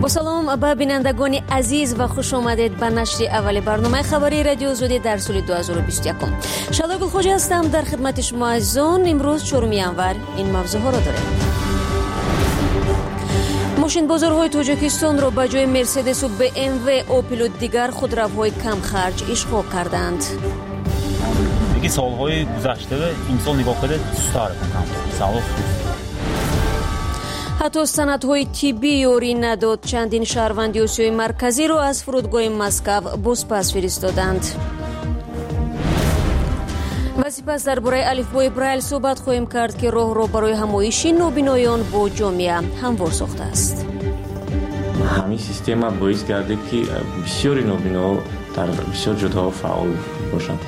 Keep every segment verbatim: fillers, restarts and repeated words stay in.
با سلام به بینندگان عزیز و خوش آمدید به نشر اول برنامه خبری رادیو زودی در سال دو هزار و بیست و یک. شالا گلخوجی هستم در خدمت شما عزیزان. امروز چهارم ینور این موضوع ها را داریم. ماشین بازارهای تاجیکستان را به جای مرسدس و بی ام و اوپل و دیگر خودروهای کم خرج اشغال کردند. دیگه سالهای گذشته این سال نگاه کرده سست‌تر سال حتی سندهای طبی یاری نداد. چندین شهروند آسیای مرکزی را از فرودگاه مسکو بازپس فرستادند. و سپس درباره الفبای برایل صحبت خواهیم کرد که راه را برای همایشی نابینایان با جامعه هموار ساخته است. همین سیستم باعث کرده که بسیاری نابینا در بسیار جاها فعال باشند.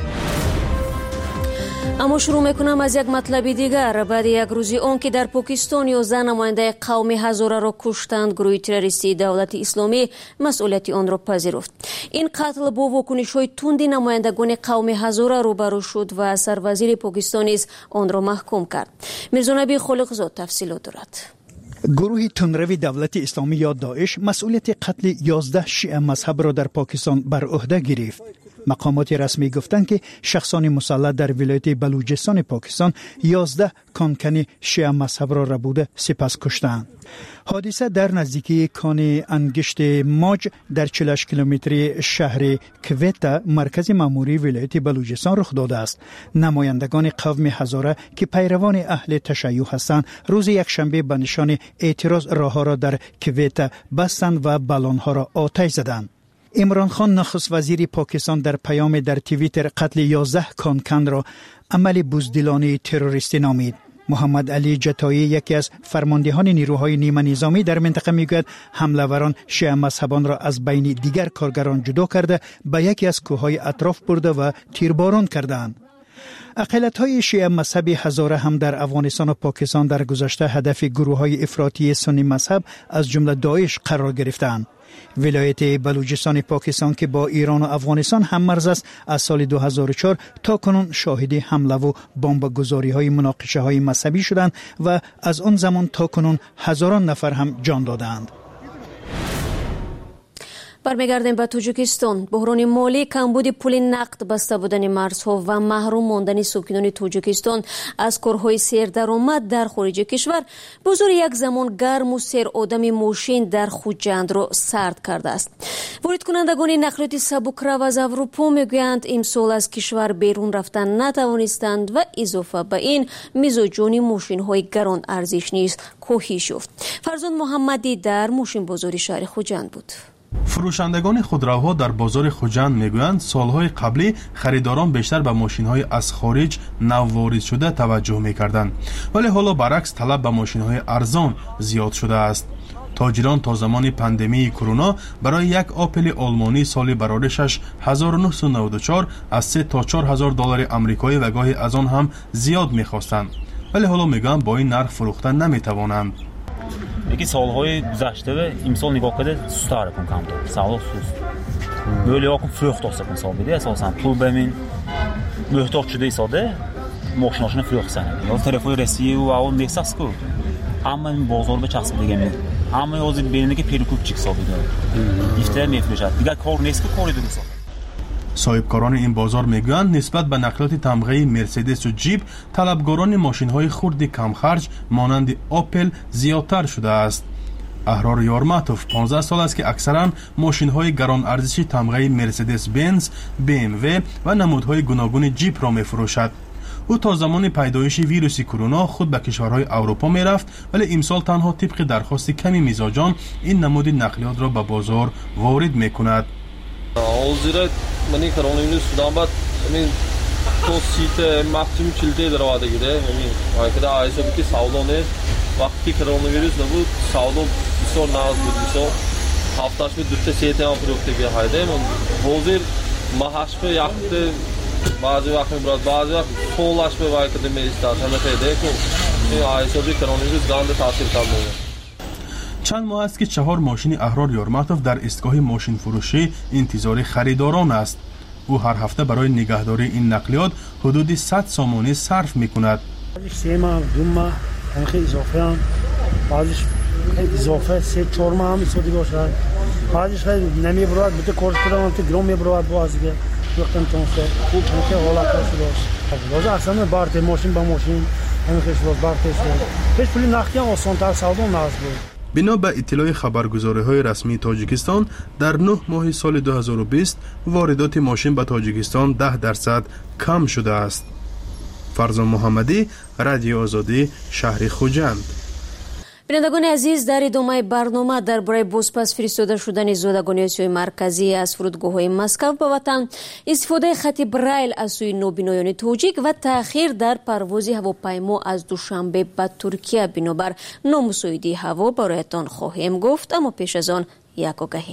اما شروع میکنم از یک مطلب دیگر. بعد یک روزی آن که در پاکستان یازده نماینده قوم هزاره را کشتند، گروه تروریستی دولت اسلامی مسئولیت آن را پذیرفت. این قتل با واکنش های تندی نمایندگان قوم هزاره روبرو شد و سروزیر پاکستان نیز آن را محکوم کرد. میرزا نبی خالقزاد تفصیلات دارد. گروه تندروی دولت اسلامی یا داعش مسئولیت قتل یازده شیعه مذهب را در پاکستان بر عهده گرفت. مقامات رسمی گفتند که شخصان مسلح در ولایت بلوچستان پاکستان یازده کانکنی شیعه مذهب را ربوده سپس کشتند. حادثه در نزدیکی کان انگشت ماج در چهل و هشت کیلومتری شهر کویتا مرکز ماموری ولایت بلوچستان رخ داده است. نمایندگان قوم هزاره که پیروان اهل تشیع هستند روز یکشنبه به نشان اعتراض راهها را در کویتا بستند و بالونها را آتش زدند. عمران خان نخست وزیر پاکستان در پیام در توییتر قتل یازده کانکن را عمل بزدلانه تروریستی نامید. محمد علی جتایی یکی از فرماندهان نیروهای نیمه نظامی در منطقه میگوید حمله‌وران شیعه مذهبان را از بین دیگر کارگران جدا کرده به یکی از کوههای اطراف برده و تیرباران کردند. اقلیت‌های شیعه مذهبی هزاره هم در افغانستان و پاکستان در گذشته هدف گروه‌های افراطی سنی مذهب از جمله داعش قرار گرفتند. ولایت بلوچستان پاکستان که با ایران و افغانستان هم مرز است، از سال دو هزار و چهار تا کنون شاهد حمله و بمبگذاری‌های مناقشه‌های مذهبی شدند و از آن زمان تا کنون هزاران نفر هم جان دادند. برمیگردیم به تاجیکستان. بحران مالی، کمبود پول نقد، بسته بودن مرزها و محروم ماندن ساکنان تاجیکستان از کارهای سیردرآمد در خارج کشور بازار یک زمان گرم و سیر آدم ماشین در خوجند را سرد کرده است. وارد کنندگان نقلیات سبکرو از اروپا میگویند امسال از کشور بیرون رفتن نتوانستند و اضافه به این مزاجان ماشین های گران ارزش نیز کاهش یافت. فرزند محمدی در ماشین بازار شهر خوجند بود. فروشندگان خودروها در بازار خوجند میگویند سالهای قبلی خریداران بیشتر به ماشین‌های از خارج نووارد شده توجه می‌کردند، ولی حالا برعکس طلب به ماشین‌های ارزان زیاد شده است. تاجران تا زمان پاندمی کرونا برای یک آپل آلمانی سال برآوردش هزار و نهصد و نود و چهار از سه تا چهار هزار دلار آمریکایی و گاهی از آن هم زیاد می‌خواستند، ولی حالا میگن با این نرخ فروختن نمی‌توانند. دیگه سالهای گذشته امسال نگاه کرده سست‌تر کن کم دار سال سوست böyle yakın fırıqt olsa misal bir əsasən pul bəmin möhtaç şuda isadə maşınlaşını fırıq sənə ya telefon rəsiyi və o mesaj ko amma in bazar və çəxs deyəmi amma o zid belindəki perikub çıxsa bir iftira mefrişat دیگه کار نیست که کاری درست. صاحبکاران این بازار میگویند نسبت به نقلیات تمغه مرسدس و جیپ طلبگاران ماشین‌های خرد کم خرج مانند آپل زیادتر شده است. احرار یارمتوف پانزده سال است که اکثرا ماشین‌های گران ارزشی تمغه مرسدس بنز، بی ام و و نمودهای گوناگون جیپ را می‌فروشد. او تا زمان پیدایش ویروس کرونا خود به کشورهای اروپا می‌رفت، ولی امسال تنها طبق درخواست کمی میزاجان این نمود نقلیات را به بازار وارد می‌کند. Hozirda meni koronavirus dan bad men to site maksimum chilte daravadagida men aytda aysa ki savdone vaqti koronavirus nabud savdo bisor naz bud bisor haftash me dutta sete ham furokte ge hayde men hozir mahashpe yaqti bazı vaqt biraz bazı vaqt solashpe vaqtda men istasam etede ko men aysa ki koronavirus gande ta'sir kalmoqda. چند ماه است که چهار ماشین احرار یارمتوف در ایستگاه ماشین فروشی انتظار خریداران است. او هر هفته برای نگهداری این نقلیات حدود صد سامانه صرف می‌کند. سه ماه دو ماه تنخیح اضافه هم بعضش اضافه سه چهار ماه هم ایستادگی باشد. بعدش خیلی نمیبرد بده کارش کنم تو گرام میبرد بازیگه وقتی تونسته خوب که حالت شده است. لازم اصلا بارت ماشین با ماشین همین خشواز بارتش بود. هیچ پولی نخی آسان تر سودا ناز بود. بنا به اطلاع خبرگزاری‌های رسمی تاجیکستان در نه ماه سال دو هزار و بیست واردات ماشین به تاجیکستان ده درصد کم شده است. فرزان محمدی، رادیو آزادی، شهر خوجند. بینندگان عزیز، در ادامه برنامه درباره بازپس فرستاده شدن زادگان آسیای مرکزی از فرودگاه‌های مسکو به وطن، استفاده خط بریل از سوی نابینایان تاجیک و تأخیر در پرواز هواپیما از دوشنبه به ترکیه بنابر نامساعدی هوا برایتان خواهیم گفت، اما پیش از آن یک آگهی.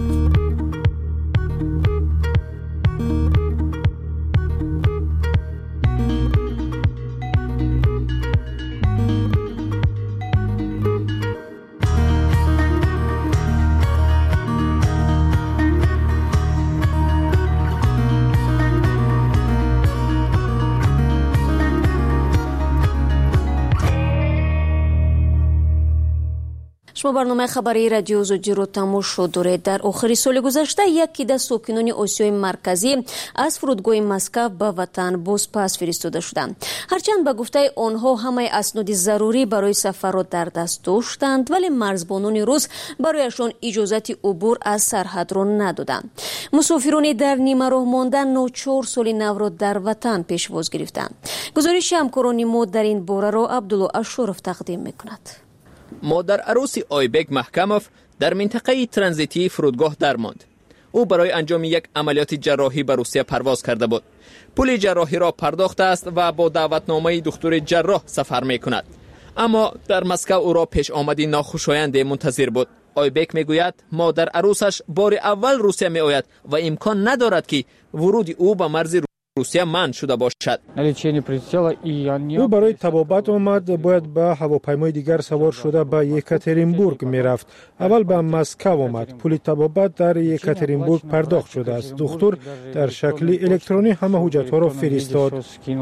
شما برنامه خبری رادیو آزادی رو تماشا دارید. در آخر سال گذشته یکی از ساکنان آسیای مرکزی از فرودگاه مسکو به وطن بازپس فرستاده شدند. هرچند به گفته آنها همه اسناد ضروری برای سفر را در دست داشتند، ولی مرزبانان روس برایشان اجازه عبور از سرحد را ندادند. مسافران در نیمه راه مانده ناچار سال نو را در وطن پیشواز گرفتند. گزارش همکاران ما در این باره را عبدالله اشرف تقدیم میکند. مادر عروس آیبک محکموف در منطقه ترانزیتی فرودگاه درماند. او برای انجام یک عملیات جراحی به روسیه پرواز کرده بود. پول جراحی را پرداخته است و با دعوتنامه دکتر جراح سفر می کند. اما در مسکو او را پیش آمدی ناخوشایند منتظر بود. آیبک می گوید مادر عروسش بار اول روسیه می آید و امکان ندارد که ورود او به مرز روسیه منع شده باشد. او برای طبابت آمد، باید به هواپیمای دیگر سوار شده به یکاترینبورگ می رفت. اول به مسکو آمد. پول طبابت در یکاترینبورگ پرداخت شده است. دکتر در شکل الکترونی همه حجت ها را فرستاد.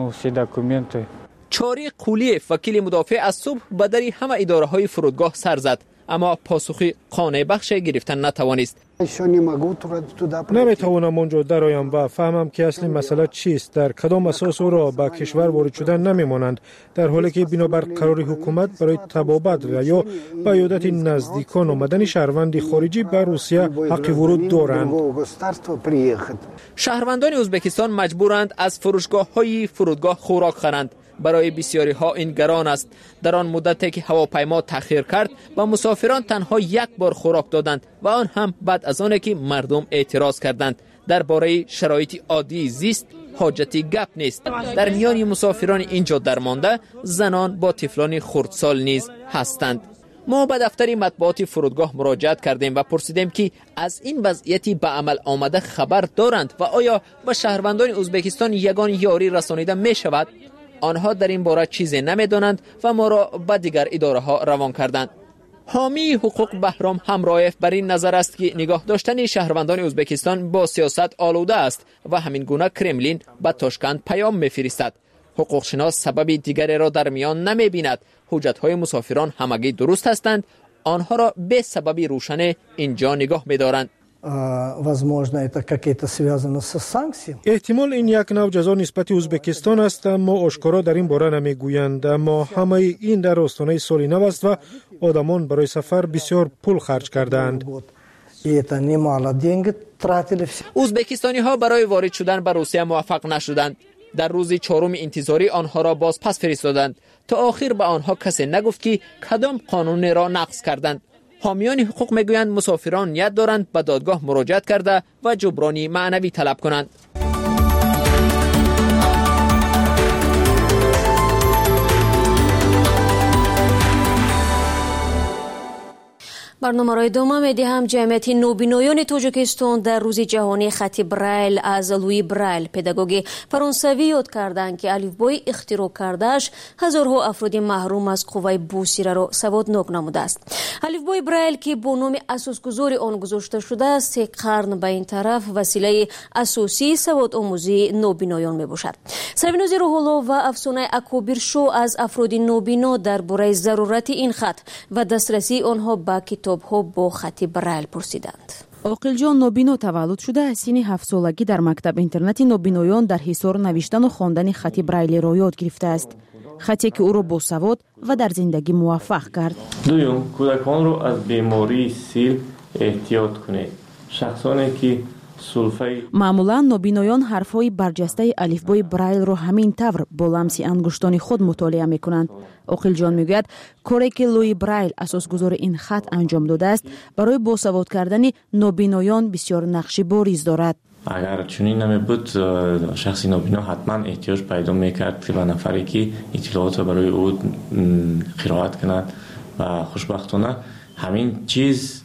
چاری قولیف وکیل مدافع از صبح به در همه اداره های فرودگاه سر زد، اما پاسخی قانع بخش گرفتن نتوانست. نمیتوانم آنجا درایم و فهمم که اصلی مسئله چیست. در کدام اساس او را به کشور وارد شدن نمیمانند، در حالی که بنابر قرار حکومت برای طبابت و یا به عیادت نزدیکان آمدن شهروند خارجی به روسیه حق ورود دارند. شهروندان ازبکستان مجبورند از فروشگاه های فرودگاه خوراک خورند. برای بسیاری ها این گران است. در آن مدتی که هواپیما تأخیر کرد و مسافران تنها یک بار خوراک دادند و آن هم بعد از آنکه که مردم اعتراض کردند. درباره شرایط عادی زیست حاجتی گپ نیست. در میان مسافران اینجا درمانده زنان با طفلان خردسال نیز هستند. ما به دفتر مطبوعات فرودگاه مراجعت کردیم و پرسیدیم که از این وضعیتی به عمل آمده خبر دارند و آیا به شهروندان ازبکستان یگان یاری رسانیده می شود. آنها در این باره چیزی نمیدانند و ما را به دیگر اداره ها روان کردند. حامی حقوق بهرام همرایف بر این نظر است که نگاه داشتن شهروندان ازبکستان با سیاست آلوده است و همین گونه کرملین به تاشکند پیام می‌فرستد. حقوق شناس سبب دیگری را در میان نمی‌بیند. حجت‌های مسافران همگی درست هستند. آنها را به سببی روشن اینجا نگاه می‌دارند. احتمال این یک نوع جزا نسبت ازبکستان است، اما آشکارا در این باره نمیگویند. اما همه این در آستانه سال نو است و آدمان برای سفر بسیار پول خرج کردند. ازبکستانی ها برای وارد شدن به روسیه موفق نشدند. در روز چهارم انتظاری آنها را باز پس فرستادند. تا آخر به آنها کسی نگفت که کدام قانون را نقض کردند. حامیان حقوق میگویند مسافران نیت دارند به دادگاه مراجعت کرده و جبرانی معنوی طلب کنند. برنامه را ادامه می‌دهم. جمعیت نوبینایان تاجیکستان در روز جهانی خط برایل از لویی برایل پداگوگ فرانسوی یاد کردند که الفبای اختراع کردهش هزارها افراد محروم از قوه بوسیره را سوادناک نموده است. الفبای برایل که با نام اساسگذار آن گذاشته شده است، سه قرن به این طرف وسیله اساسی سواد آموزی نوبینایان میباشد. سربیناز روح‌الله و افسانه اکابر شو از افراد نوبینا درباره ضرورت این خط و دسترسی آنها به کتاب‌ها با خط برایل پرسیدند. عاقل جان نوبینو تولد شده از سن هفت سالگی در مکتب اینترنتی نوبینایان در حصار نوشتن و خواندن خط برایل را یاد گرفته است. خطی که او را با سواد و در زندگی موفق کرد. دوم، کودکان را از بیماری سیل احتیاط کنید. شخصانی که معمولا نوبینایان حرفهای برجسته الفبای برایل را همین طور با لمس انگشتان خود مطالعه میکنند. عاقل جان میگوید کاری که لویی برایل اساسگذار این خط انجام داده است برای باسواد کردن نوبینایان بسیار نقش بارز دارد. اگر چنین نمی بود شخصی نوبینا حتما احتیاج پیدا میکرد که به نفری که اطلاعات برای او قرائت کند و خوشبختانه همین چیز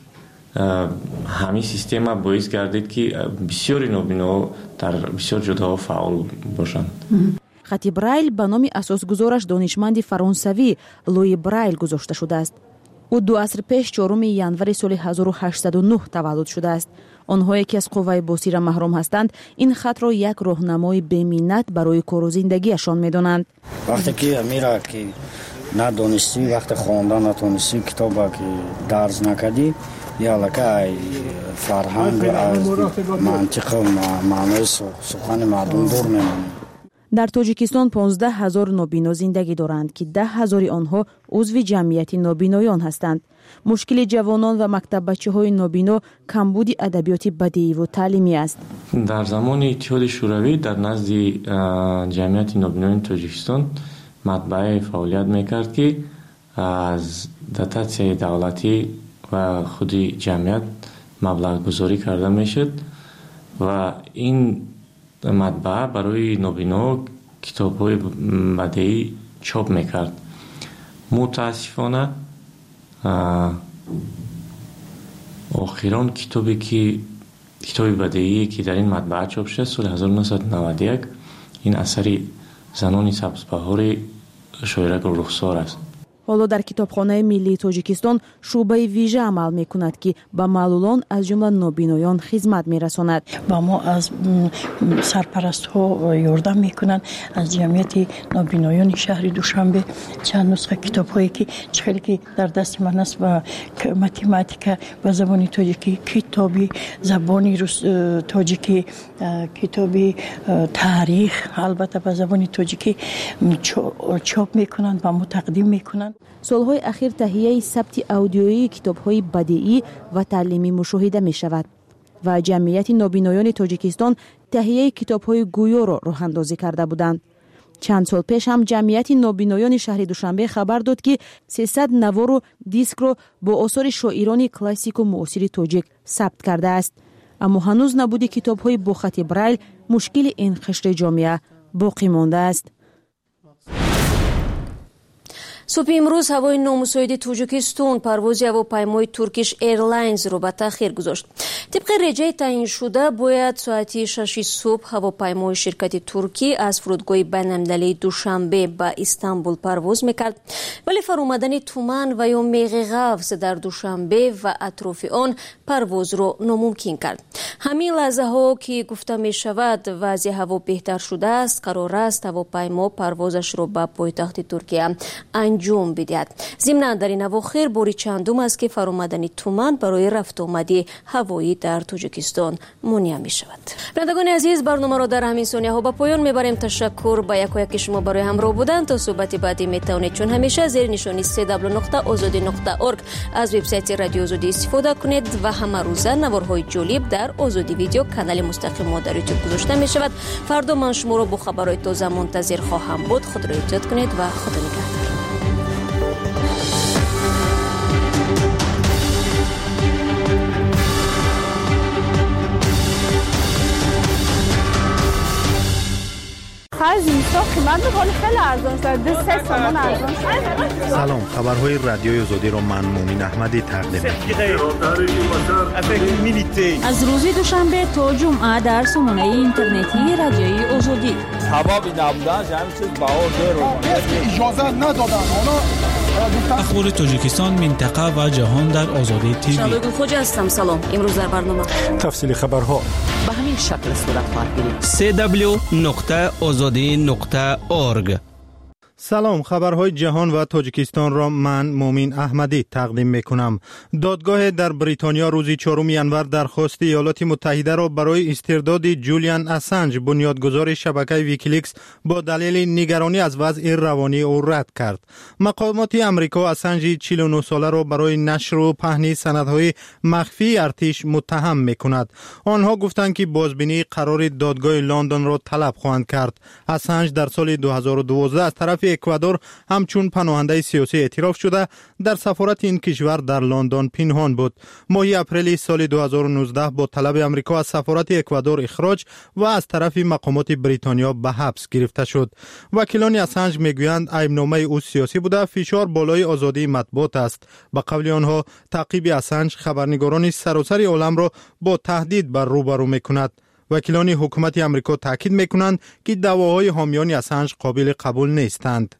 همین سیستم باعث گردید که بسیاری نوبینا در بسیار جاها فعال باشند. خط برایل به نام اساسگذارش دانشمند فرانسوی لویی برایل گذاشته شده است. او دو عصر پیش چهارم ژانویه سال هزار و هشتصد و نه تولد شده است. آنهایی که از قوه بوسیره محروم هستند این خط را یک راهنمای بی‌منت برای کار و زندگیشان می‌دانند. وقتی که میره که ندانستی، وقت خواندن نتونستی، کتاب که درس نکردی، یا لکه فرهنگ از منطق و معنای سخن مردم دور میمونه. در تاجیکستان پانزده هزار نوبینا زندگی دارند که ده هزاری آنها عضو جمعیت نوبینایان هستند. مشکل جوانان و مکتب بچه های نوبینا کمبود ادبیات بدیعی و تعلیمی است. در زمان اتحاد شوروی در نزد جمعیت نوبینایان تاجیکستان مطبعه فعالیت میکرد که از دتاتسیای دولتی و خودی جمعیت مبلغ گذاری کرده میشد و این مطبعه برای نوبینا کتاب های بدیعی چاپ میکرد. متاسفانه آخران کتابی که کتابی بدیعی که در این مطبعه چاپ شد سال هزار و نهصد و نود و یک این اثری زنان سبزبهار شاعره گلرخسار است. حالا در کتابخانه ملی تاجیکستان شعبه ویژه عمل میکند که به معلولان از جمله نوبینایان خدمت میرساند. با ما از سرپرست ها یاردم میکنند. از جمعیت نوبینایان شهر دوشنبه چند نسخه کتاب هایی که چخیلی که در دست من است و متماتیک و زبان تاجیکی، کتابی زبانی تاجیکی، کتابی تاریخ البته به زبان تاجیکی چاپ میکنند و ما تقدیم میکنند. سالهای اخیر تهیه ثبت اودیویی کتاب‌های بدیعی و تعلیمی مشاهده می‌شود و جمعیت نوبینایان تاجیکستان تهیه کتاب‌های گویا را راه اندازی کرده بودند. چند سال پیش هم جمعیت نوبینایان شهر دوشنبه خبر داد که سیصد نوار و دیسک را با آثار شاعران کلاسیک و معاصر تاجیک ثبت کرده است. اما هنوز نبود کتاب‌های با خط برایل مشکل این قشر جامعه باقی مانده است. صبح امروز هوای نامساعد تاجیکستان پرواز هواپیمای ترکیش ایرلاینز را به تأخیر گذاشت. طبق رجای تعیین شده باید ساعت شش صبح هواپیمای شرکت ترکی از فرودگاه بین‌المللی دوشنبه به استانبول پرواز میکرد، ولی فرآمدن طوفان و یا میغ قفز در دوشنبه و اطراف آن پرواز را ناممکن کرد. همین لحظه ها که گفته می شود وضع هوا بهتر شده است، قرار است هواپیما پروازش را به پایتخت ترکیه انجام بدهد. ضمن در این اواخر باری چندم است که فرآمدن طوفان برای رفت آمد هوایی در تاجیکستان مانع می شود. بینندگان عزیز، برنامه را در همین ثانیه ها به پایان میبریم. تشکر به یک و یک شما برای همراه بودن. تا صحبت بعدی میتونید چون همیشه زیر نشانی سه دبلیو نقطه آزادی نقطه اورگ از وبسایت رادیو آزادی استفاده کنید و همه روزه نوارهای جالب در آزادی ویدیو کانال مستقل ما در یوتیوب گذاشته می شود. فردا من شما را با خبرهای تازه منتظر خواهم بود. خود را احتیاط کنید و خدا نگهدار. خرج زمستان من دوباره خیلی ارزان شد، دو سه تومن ارزان شد. سلام، خبرهای رادیوی آزادی را من مومین احمدی تقدیم می‌کنم. از روز دوشنبه تا جمعه در سامانه اینترنتی رادیوی آزادی. هوا بی نبودن همین چیز باور دارم. اجازه ندادن. اخبار تاجیکستان، منطقه و جهان در آزادی تیوی. شادو خوج هستم. سلام. امروز در برنامه تفصیل خبرها به همین شکل صورت خواهد گرفت. سه دبلیو نقطه آزادی نقطه اورگ. سلام، خبرهای جهان و تاجیکستان را من مومین احمدی تقدیم میکنم. دادگاه در بریتانیا روز چهارم ینور درخواست ایالات متحده را برای استرداد جولیان اسانج، بنیادگذار شبکه ویکیلیکس، با دلیل نگرانی از وضع روانی او رد کرد. مقامات امریکا اسانج چهل و نه ساله را برای نشر و پهن سندهای مخفی ارتش متهم میکند. آنها گفتند که بازبینی قرار دادگاه لندن را طلب خواهند کرد. اسانج در سال دو هزار و دوازده از طرف اکوادور همچون پناهنده سیاسی اعتراف شده در سفارت این کشور در لندن پنهان بود. ماه اپریل سال دو هزار و نوزده با طلب امریکا از سفارت اکوادور اخراج و از طرف مقامات بریتانیا به حبس گرفته شد. وکیلان اسانج میگویند ایبنامه او سیاسی بوده، فشار بالای آزادی مطبوعات است. به قول آنها تعقیب اسانج خبرنگاران سراسر عالم را با تهدید بر روبرو میکند. وکیلان حکومت امریکا تاکید میکنند که دعواهای حامیان اسانج قابل قبول نیستند.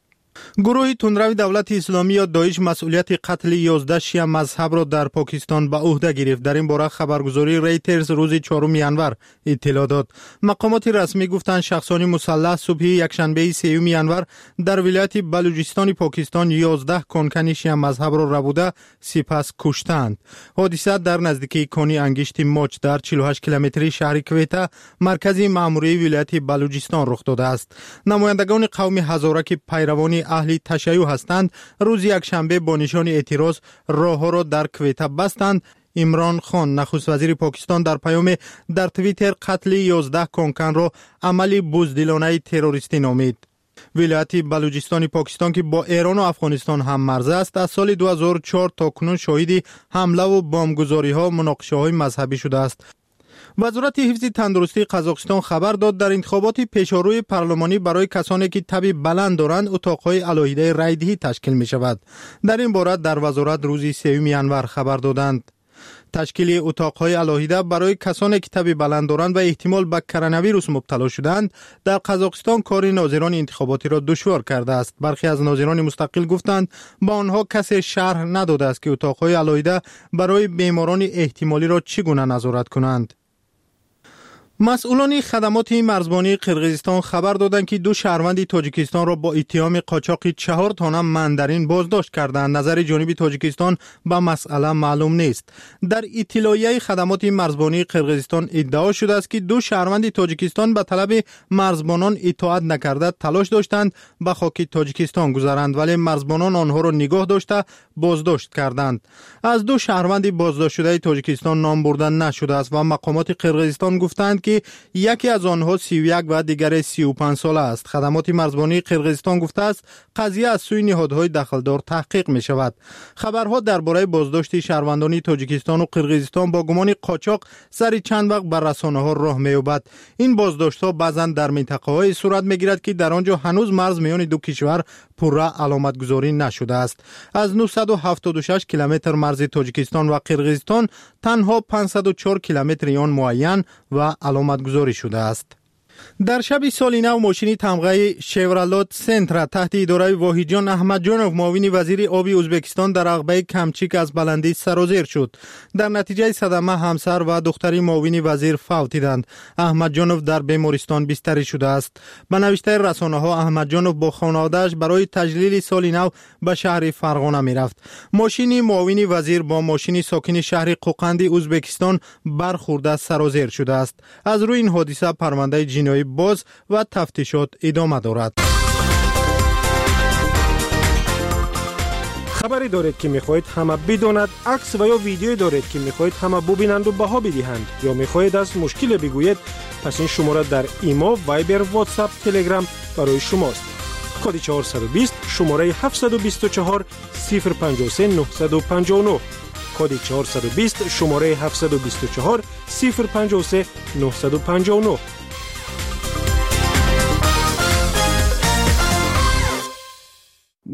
گروه تندرو دولت اسلامی یا داعش مسئولیت قتل یازده شیعه مذهب را در پاکستان به عهده گرفت. در این باره خبرگزاری ریترز روز چهارم ینور اطلاع داد. مقامات رسمی گفتند شخصانی مسلح صبح یکشنبه سوم ینور در ولایت بلوچستان پاکستان یازده کانکن شیعه مذهب را ربوده سپس کشتند. حادثه در نزدیکی کانی انگشت ماچ در چهل و هشت کیلومتری شهر کویتا، مرکز مأموری ولایت بلوچستان رخ داده است. نمایندگان قوم هزاره که پیروان اهل تشیع هستند روز یکشنبه با نشان اعتراض راهها را در کویتا بستند. عمران خان نخست وزیر پاکستان در پیام در توییتر قتل یازده کانکن را عملی بزدلانه تروریستی نامید. ولایت بلوچستان پاکستان که با ایران و افغانستان هم مرز است، از سال دو هزار و چهار تا کنون شاهد حمله و بمبگذاری ها مناقشه های مذهبی شده است. وزارت حفظ تندرستی قزاقستان خبر داد در انتخابات پیشاروی پارلمانی برای کسانی که تب بلند دارند اتاقهای علاهده رایدهی تشکیل می شود. در این باره در وزارت روز سوم ینور خبر دادند. تشکیل اتاقهای علاهده برای کسانی که تب بلند دارند و احتمال به کرونا ویروس مبتلا شدند در قزاقستان کار ناظران انتخاباتی را دشوار کرده است. برخی از ناظران مستقل گفتند با آنها کسی شرح نداده است که اتاقهای علاهده برای بیماران احتمالی را چگونه نظارت کنند. مسئولان خدمات مرزبانی قرقیزستان خبر دادند که دو شهروند تاجیکستان را با اتهام قاچاق چهار تن مندرین بازداشت کردند. نظر جانب تاجیکستان به مسئله معلوم نیست. در اطلاعیه خدمات مرزبانی قرقیزستان ادعا شده است که دو شهروند تاجیکستان به طلب مرزبانان اطاعت نکرده تلاش داشتند به خاک تاجیکستان گذرند، ولی مرزبانان آنها را نگاه داشته بازداشت کردند. از دو شهروند بازداشت شده تاجیکستان نام برده نشده است و مقامات قرقیزستان گفتند که یکی از آنها سی و یک و دیگر سی و پنج ساله است. خدمات مرزبانی قرقیزستان گفته است قضیه از سوی نهادهای دخلدار تحقیق می شود. خبرها درباره بازداشت شهروندان تاجیکستان و قرقیزستان با گمان قاچاق سر چند وقت بر رسانه‌ها راه می‌یابد. این بازداشت‌ها بعضاً در منطقه‌های صورت می‌گیرد که در آنجا هنوز مرز میان دو کشور پورا علامت گذاری نشده است. از نهصد و هفتاد و شش کیلومتر مرز تاجیکستان و قرقیزستان تنها پانصد و چهار کیلومتر آن معین و علامت گذاری شده است. در شب سال نو ماشین تمغه شیورالات سنتر تحت اداره واحدجان احمدجانوف معاون وزیر آب ازبکستان در عقبه کمچیک از بلندی سرازیر شد. در نتیجه صدمه همسر و دختری معاون وزیر فوتیدند. احمدجانوف در بیمارستان بستری شده است. به نوشته رسانه ها احمدجانوف با خانواده‌اش برای تجلیل سال نو به شهر فرغانه میرفت. ماشین معاون وزیر با ماشین ساکن شهر قوقند ازبکستان برخورده سرازیر شده است. از روی این حادثه پرونده جنایی باز و تفتیشات ادامه دارد. خبری دارید که میخواهید همه بداند، عکس و یا ویدیویی دارید که میخواهید همه ببینند و بها بدهند، یا میخواهید از مشکل بگویید، پس این شماره در ایما، وایبر، واتساپ، تلگرام برای شماست. کد چهارصد و بیست شماره هفتصد و بیست و چهار صفر پنجاه و سه نهصد و پنجاه و نه. کد چهارصد و بیست شماره هفتصد و بیست و چهار صفر پنجاه و سه نهصد و پنجاه و نه.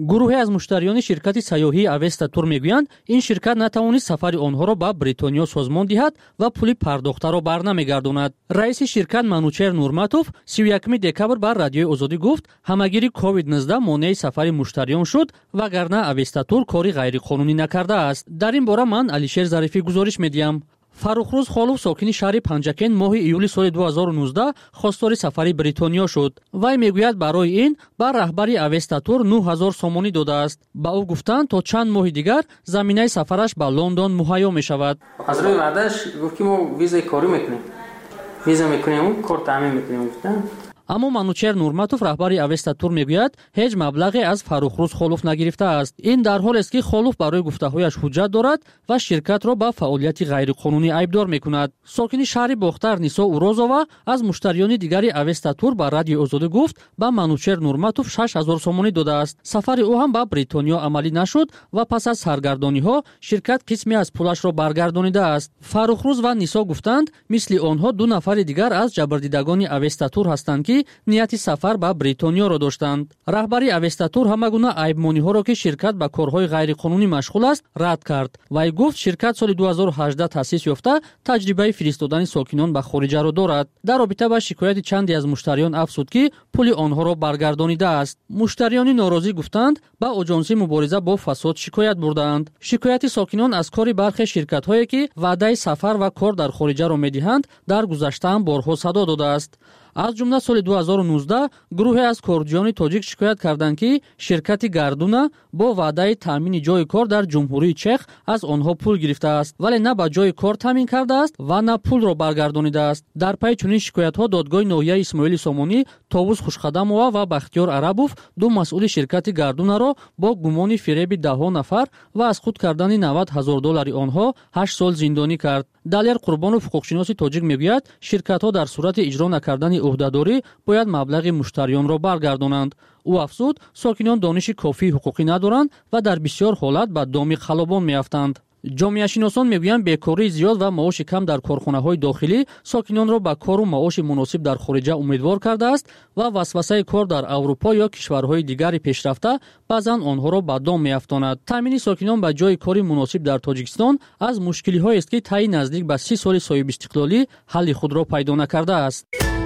گروهی از مشتریان شرکت سیاحی اوستا تور میگویند این شرکت نتوانست سفر آنها را به بریتانیا سازمان دهد و پول پرداخته را برنمیگرداند. رئیس شرکت منوچهر نورماتوف سی و یکم دکبر بر رادیوی آزادی گفت همگیری کووید نوزده مانع سفر مشتریان شد وگرنه اوستا تور کاری غیرقانونی نکرده است. در این باره من علیشیر ظریفی گزارش میدیم. فروخروز خالوف ساکن شهر پنجکن ماه ایولی سال دو هزار و نوزده خواستار سفری بریتانیا شد. وی میگوید برای این بر رهبری اوستا تور نه هزار سومانی داده است. با او گفتند تا چند ماه دیگر زمینه سفرش به لندن مهیا می شود. از روی مردش گفت که ما ویزای کاری میکنیم. ویزا میکنیم، کار تامین میکنیم گفتن. اما منوچهر نورماتوف رهبری اوستا تور میگوید هیچ مبلغی از فروخروز خالوف نگرفته است. این در حالی است که خالوف برای گفته‌هایش حجت دارد و شرکت را به فعالیت غیرقانونی ایبدار میکند. ساکن شهر باختر نیسا اوروزова از مشتریان دیگری اوستا تور به رادیو آزادی گفت به منوچهر نورماتوف شش هزار سومانی داده است. سفر او هم به بریتانیا عملی نشد و پس از سرگردانی‌ها شرکت قسمی از پولش را برگردانیده است. فروخروز و نیسا گفتند مثل آنها دو نفر دیگر از جبردیدگان اوستا تور هستند که نیت سفر به بریتانیا را داشتند. رهبری اوستا تور همگونه عیب‌مانی‌ها را که شرکت به کارهای غیرقانونی مشغول است رد کرد. وی گفت شرکت سال دو هزار و هجده تأسیس یافته تجربه فرستادن ساکنان به خارج را دارد. در رابطه با شکایت چندی از مشتریان افزود که پول آنها را برگردانیده است. مشتریان ناراضی گفتند به آژانس مبارزه با فساد شکایت بردند. شکایت ساکنان از کار برخی شرکت‌هایی که وعده سفر و کار در خارج را می‌دهند در گذشته هم بارها صدا داده است. از جمله سال دو هزار و نوزده گروهی از کارجویان تاجیک شکایت کردند که شرکت گردونه با وعده تامین جای کار در جمهوری چخ از آنها پول گرفته است ولی نه به جای کار تامین کرده است و نه پول را برگردانیده است. در پی چنین شکایت‌ها دادگاه ناحیه اسماعیل سامانی طاووس خوشخدمова و بختیار عربوف دو مسئول شرکت گردونه را با گمان فریب ده نفر و از خود کردن نود هزار دلاری آنها هشت سال زندانی کرد. دلیر قربانوف حقوقشناس تاجیک میگوید شرکت‌ها در صورت اجرا نکردن عهدهداری باید مبلغ مشتریان را برگردانند. او افزود ساکنان دانش کافی حقوقی ندارند و در بسیار حالت به دام خلبان میافتند. جامعه شناسان میگویند بیکاری زیاد و معاش کم در کارخانه‌های داخلی ساکنان را به کار و معاش مناسب در خارج امیدوار کرده است و وسوسه کار در اروپا یا کشورهای دیگر پیشرفته بعضاً آنها را به دام میافتاند. تامین ساکنان به جای کاری مناسب در تاجیکستان از مشکلی‌هایی است که طی نزدیک به سی سال صاحب استقلالی حل خود را پیدا نکرده است.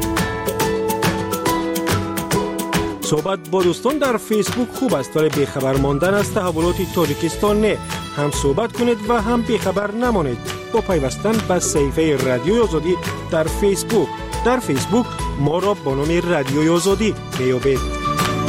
صحبت با دوستان در فیسبوک خوب است ولی بیخبر ماندن از تحولات تاجیکستان نه. هم صحبت کنید و هم بیخبر نمانید با پیوستن به صفحه رادیوی آزادی در فیسبوک. در فیسبوک ما را با نام رادیوی آزادی میابید.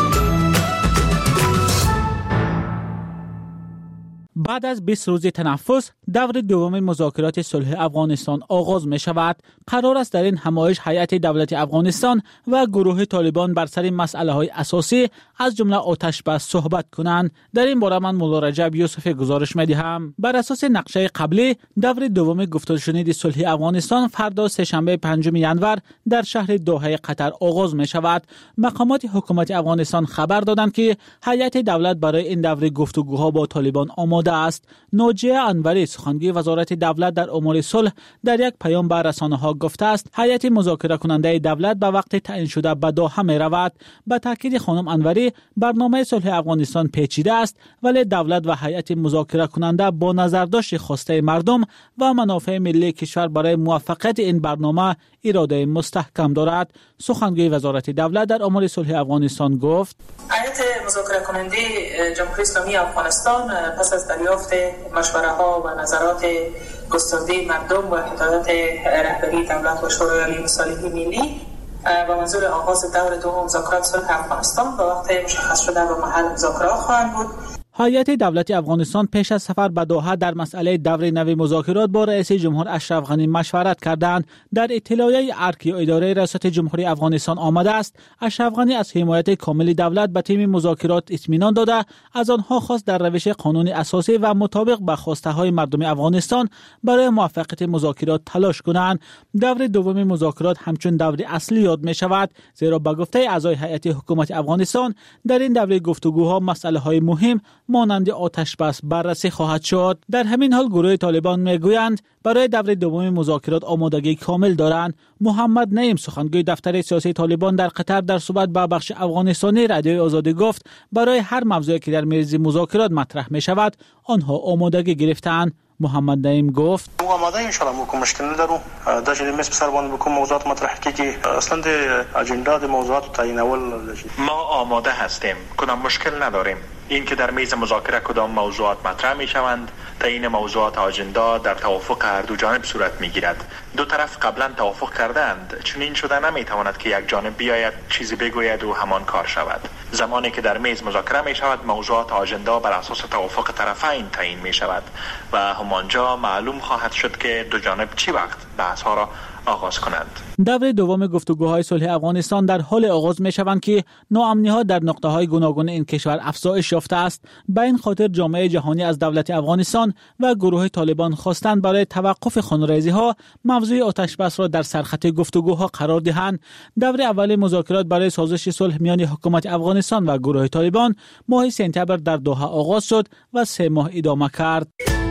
بعد از بیست روز تنفس دور دوم مذاکرات صلح افغانستان آغاز می شود. قرار است در این همایش هیئت دولت افغانستان و گروه طالبان بر سر مسئله های اساسی از جمله آتش بس صحبت کنند. در این باره من مولا رجب یوسف گزارش می دهم. بر اساس نقشه قبلی دور دوم گفتگوشنید صلح افغانستان فردا سه‌شنبه پنجم ژانویه در شهر دوحه قطر آغاز می شود. مقامات حکومت افغانستان خبر دادند که هیئت دولت برای این دور گفتگوها با طالبان آماده است. ناجیه انوری سخنگوی وزارت دولت در امور صلح در یک پیام به رسانه‌ها گفته است هیئت مذاکره کننده دولت به وقت تعیین شده به دوحه می رود. به تاکید خانم انوری برنامه صلح افغانستان پیچیده است ولی دولت و هیئت مذاکره کننده با نظرداشت خواسته مردم و منافع ملی کشور برای موفقیت این برنامه اراده مستحکم دارد. سخنگوی وزارت دولت در امور صلح افغانستان گفت هیئت مذاکره کننده جمهوری اسلامی افغانستان پس از دریافت مشوره ها و نظرات گسترده مردم و هدایت رهبری دولت و شورای عالی مصالح ملی و منظور آغاز دور دوم مذاکرات صلح افغانستان به وقت مشخص شده و محل مذاکرات خواهند بود. هیئت دولت افغانستان پیش از سفر به دوحه در مسئله دور نو مذاکرات با رئیس جمهور اشرف غنی مشورت کردند. در اطلاعیه ارکی اداره ریاست جمهوری افغانستان آمده است اشرف غنی از حمایت کامل دولت به تیم مذاکرات اطمینان داده از آنها خواست در روش قانون اساسی و مطابق به خواسته های مردم افغانستان برای موفقیت مذاکرات تلاش کنند. دور دوم مذاکرات همچون دور اصلی یاد می شود زیرا به گفته اعضای هیئت حکومت افغانستان در این دوره گفتگوها مسئله های مهم مانند آتش بس بررسی خواهد شد. در همین حال گروه طالبان میگویند برای دور دوم مذاکرات آمادگی کامل دارند. محمد نعیم سخنگوی دفتر سیاسی طالبان در قطر در صحبت با بخش افغانستانی رادیوی آزادی گفت برای هر موضوعی که در میز مذاکرات مطرح می شود آنها آمادگی گرفتند. محمد نعیم گفت ما آماده ان شاء الله مشکل نداریم دا چې میز په سر باندې کوم موضوعات مطرح کیږي اصلا د اجندا د موضوعات تعیینول ما آماده هستیم کدام مشکل نداریم این که در میز مذاکره کدام موضوعات مطرح می شوند تعیین موضوعات آجندا در توافق هر دو جانب صورت می گیرد. دو طرف قبلا توافق کردند چون این شده نمی تواند که یک جانب بیاید چیزی بگوید و همان کار شود. زمانی که در میز مذاکره می شود موضوعات آجندا بر اساس توافق طرفین تعیین می شود و همانجا معلوم خواهد شد که دو جانب چی وقت بحث ها را آغاز کنند. دور دوم گفتگوهای صلح افغانستان در حال آغاز می شوند که ناامنی‌ها در نقطه‌های گوناگون این کشور افزایش یافته است. به این خاطر جامعه جهانی از دولت افغانستان و گروه طالبان خواستند برای توقف خانوارزی‌ها موضوع آتش بس را در سرخط گفتگوها قرار دهند. دور اول مذاکرات برای سازش صلح میان حکومت افغانستان و گروه طالبان ماه سپتامبر در دوحه آغاز شد و سه ماه ادامه کرد.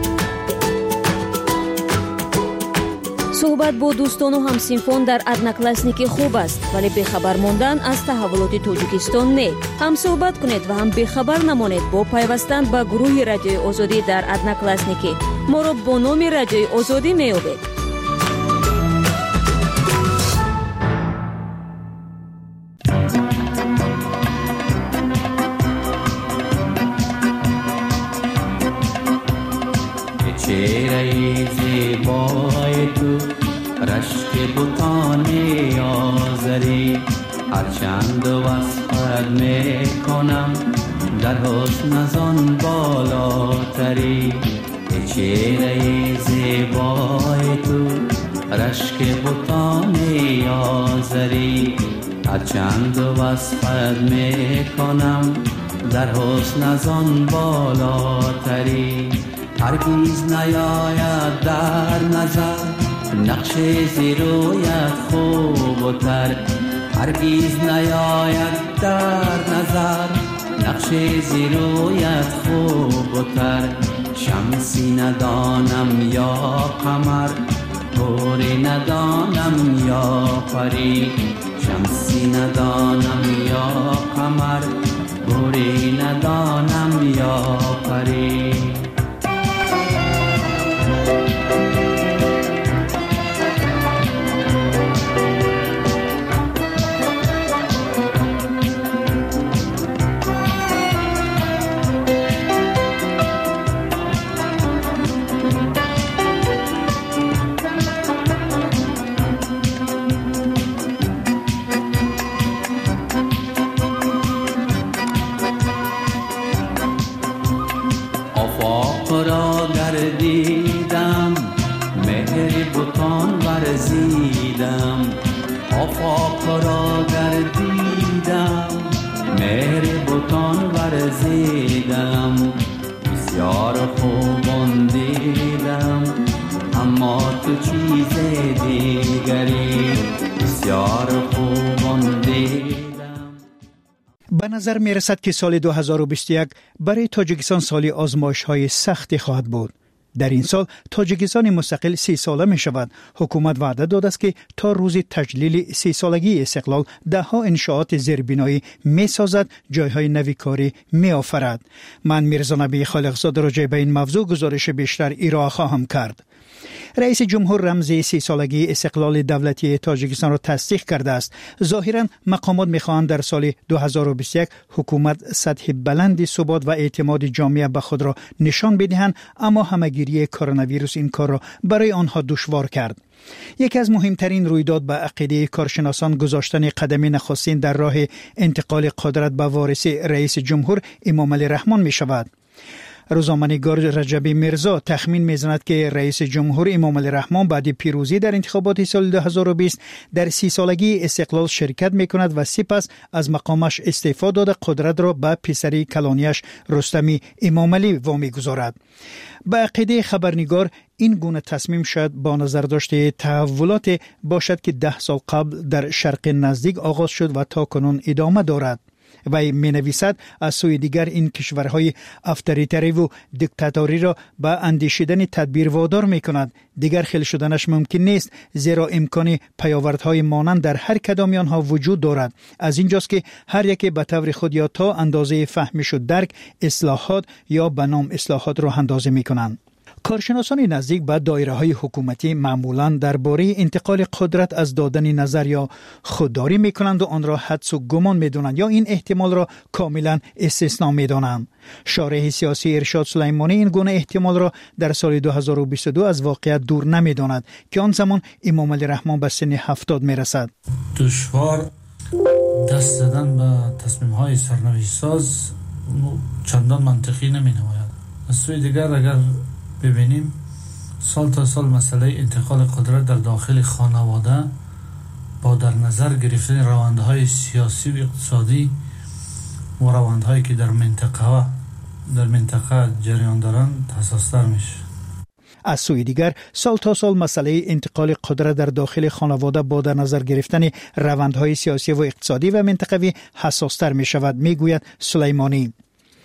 صحبت با دوستان و همسینفان در ادناکلاسنیکی خوب است ولی بخبر ماندن از تحولات توجیکستان نه. هم صحبت کنید و هم بخبر نمانید با پیوستن به گروه رادیوی آزادی در ادناکلاسنیکی. ما را با نام رادیوی آزادی می‌یابید. چهره زیبای تو رشک بوتان آزری هرچند وصفت میکنم در حسن ازان بالاتری. چهره زیبای تو رشک بوتان آزری هرچند وصفت میکنم در حسن ازان بالاتری. هرگیز نیاید در نظر نقش زیرویت خوب و تر. هرگیز نیاید در نظر نقش زیرویت خوب و تر. شمسی ندانم یا قمر پوری ندانم یا پری. شمسی ندانم یا قمر پوری ندانم یا پری. آفاق را گردیدم مهر بتان ورزیدم بسیار خوبان دیدم اما تو چیز دیگری بسیار خوبان دیدم. به نظر می رسد که سال دو هزار و بیست و یک برای تاجیکستان سالی آزمایش های سختی خواهد بود. در این سال تاجیکستان مستقل سی ساله می شود. حکومت وعده داده است که تا روز تجلیل سی سالگی استقلال ده ها انشاءات زیربنایی می سازد، جایهای نوی کاری می آفرد. من میرزا نبی خالقزاده راجع به این موضوع گزارش بیشتر ارائه خواهم کرد. رئیس جمهور رمز سی سالگی استقلال دولتی تاجیکستان را تصدیق کرده است. ظاهرا مقامات می‌خواهند در سال دو هزار و بیست و یک حکومت سطح بلند ثبات و اعتماد جامعه به خود را نشان بدهند، اما همه‌گیری کرونا ویروس این کار را برای آنها دشوار کرد. یکی از مهمترین رویداد به عقیده کارشناسان گذاشتن قدم نخستین در راه انتقال قدرت به وارث رئیس جمهور امام علی رحمان می شود. روزنامه‌نگار رجبی میرزا تخمین می‌زند که رئیس جمهور امام علی رحمان بعد پیروزی در انتخابات سال دو هزار و بیست در سی سالگی استقلال شرکت می‌کند و سپس از مقامش استعفا داده قدرت را به پسری کلانیش رستمی امام علی وامی‌گذارد. به عقیده خبرنگار این گونه تصمیم شاید با نظر داشته تحولات باشد که ده سال قبل در شرق نزدیک آغاز شد و تا کنون ادامه دارد. و می نویسد از سوی دیگر این کشورهای افطاریتری و دیکتاتوری را به اندیشیدن تدبیر وادار می کند. دیگر خل شدنش ممکن نیست، زیرا امکان پیاوردهای مانند در هر کدام آنها وجود دارد. از اینجاست که هر یک به طور خود یا تا اندازه فهمش و درک اصلاحات یا به نام اصلاحات را اندازه می کنند. کارشناسان نزدیک به دایره‌های حکومتی معمولاً درباره انتقال قدرت از دادن نظر یا خودداری می‌کنند و آن را حدس و گمان می‌دانند یا این احتمال را کاملاً استثنا می‌دانند. شارح سیاسی ارشاد سلیمانی این گونه احتمال را در سال دو هزار و بیست و دو از واقعیت دور نمی‌داند که آن زمان امام علی رحمان به سن هفتاد می‌رسد. دشوار دست زدن به تصمیم‌های سرنوشت ساز چندان منطقی نمی‌نماید. از سوی دیگر اگر ببینیم سال تا سال مسئله انتقال قدرت در داخل خانواده با در نظر گرفتن روندهای سیاسی و اقتصادی و روندهایی که در منطقه در منطقه جریان دارند حساستر میشه. از سوی دیگر سال تا سال مسئله انتقال قدرت در داخل خانواده با در نظر گرفتن روندهای سیاسی و اقتصادی و منطقوی حساستر می شود، می گوید سلیمانی.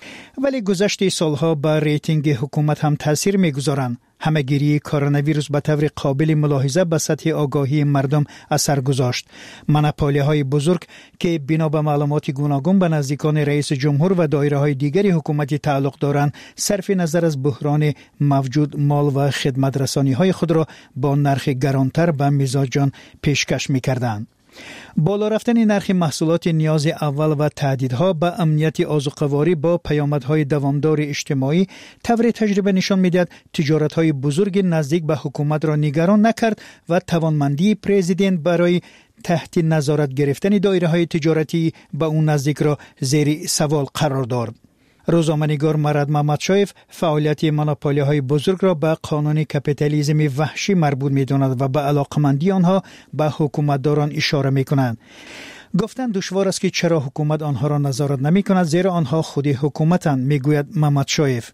ولی گذشته سالها به ریتینگ حکومت هم تاثیر می‌گذارند. همه‌گیری کرونا ویروس به طور قابل ملاحظه به سطح آگاهی مردم اثر گذاشت. مناپولی‌های بزرگ که بنا به معلومات گوناگون به نزدیکان رئیس جمهور و دایره‌های دیگری حکومتی تعلق دارند، صرف نظر از بحران موجود مال و خدمات رسانی‌های خود را با نرخ گرانتر به مزاجان پیشکش می‌کردند. بالا رفتن نرخ محصولات نیاز اول و تهدیدها به امنیت آذوقه‌واری با پیامدهای دوامدار اجتماعی طور تجربه نشان می‌دهد تجارت‌های بزرگ نزدیک به حکومت را نگران نکرد و توانمندی پرزیدنت برای تحت نظارت گرفتن دایره‌های تجارتی به اون نزدیک را زیر سوال قرار داد. روزنامه‌نگار مراد محمدشایف فعالیت مناپولی‌های بزرگ را به قانون کپیتالیسم وحشی مربوط می‌داند و به علاقمندی آنها به حکومتداران اشاره می‌کنند. گفتن دشوار است که چرا حکومت آنها را نظارت نمی‌کند، زیرا آنها خود حکومتند، می‌گوید محمدشایف.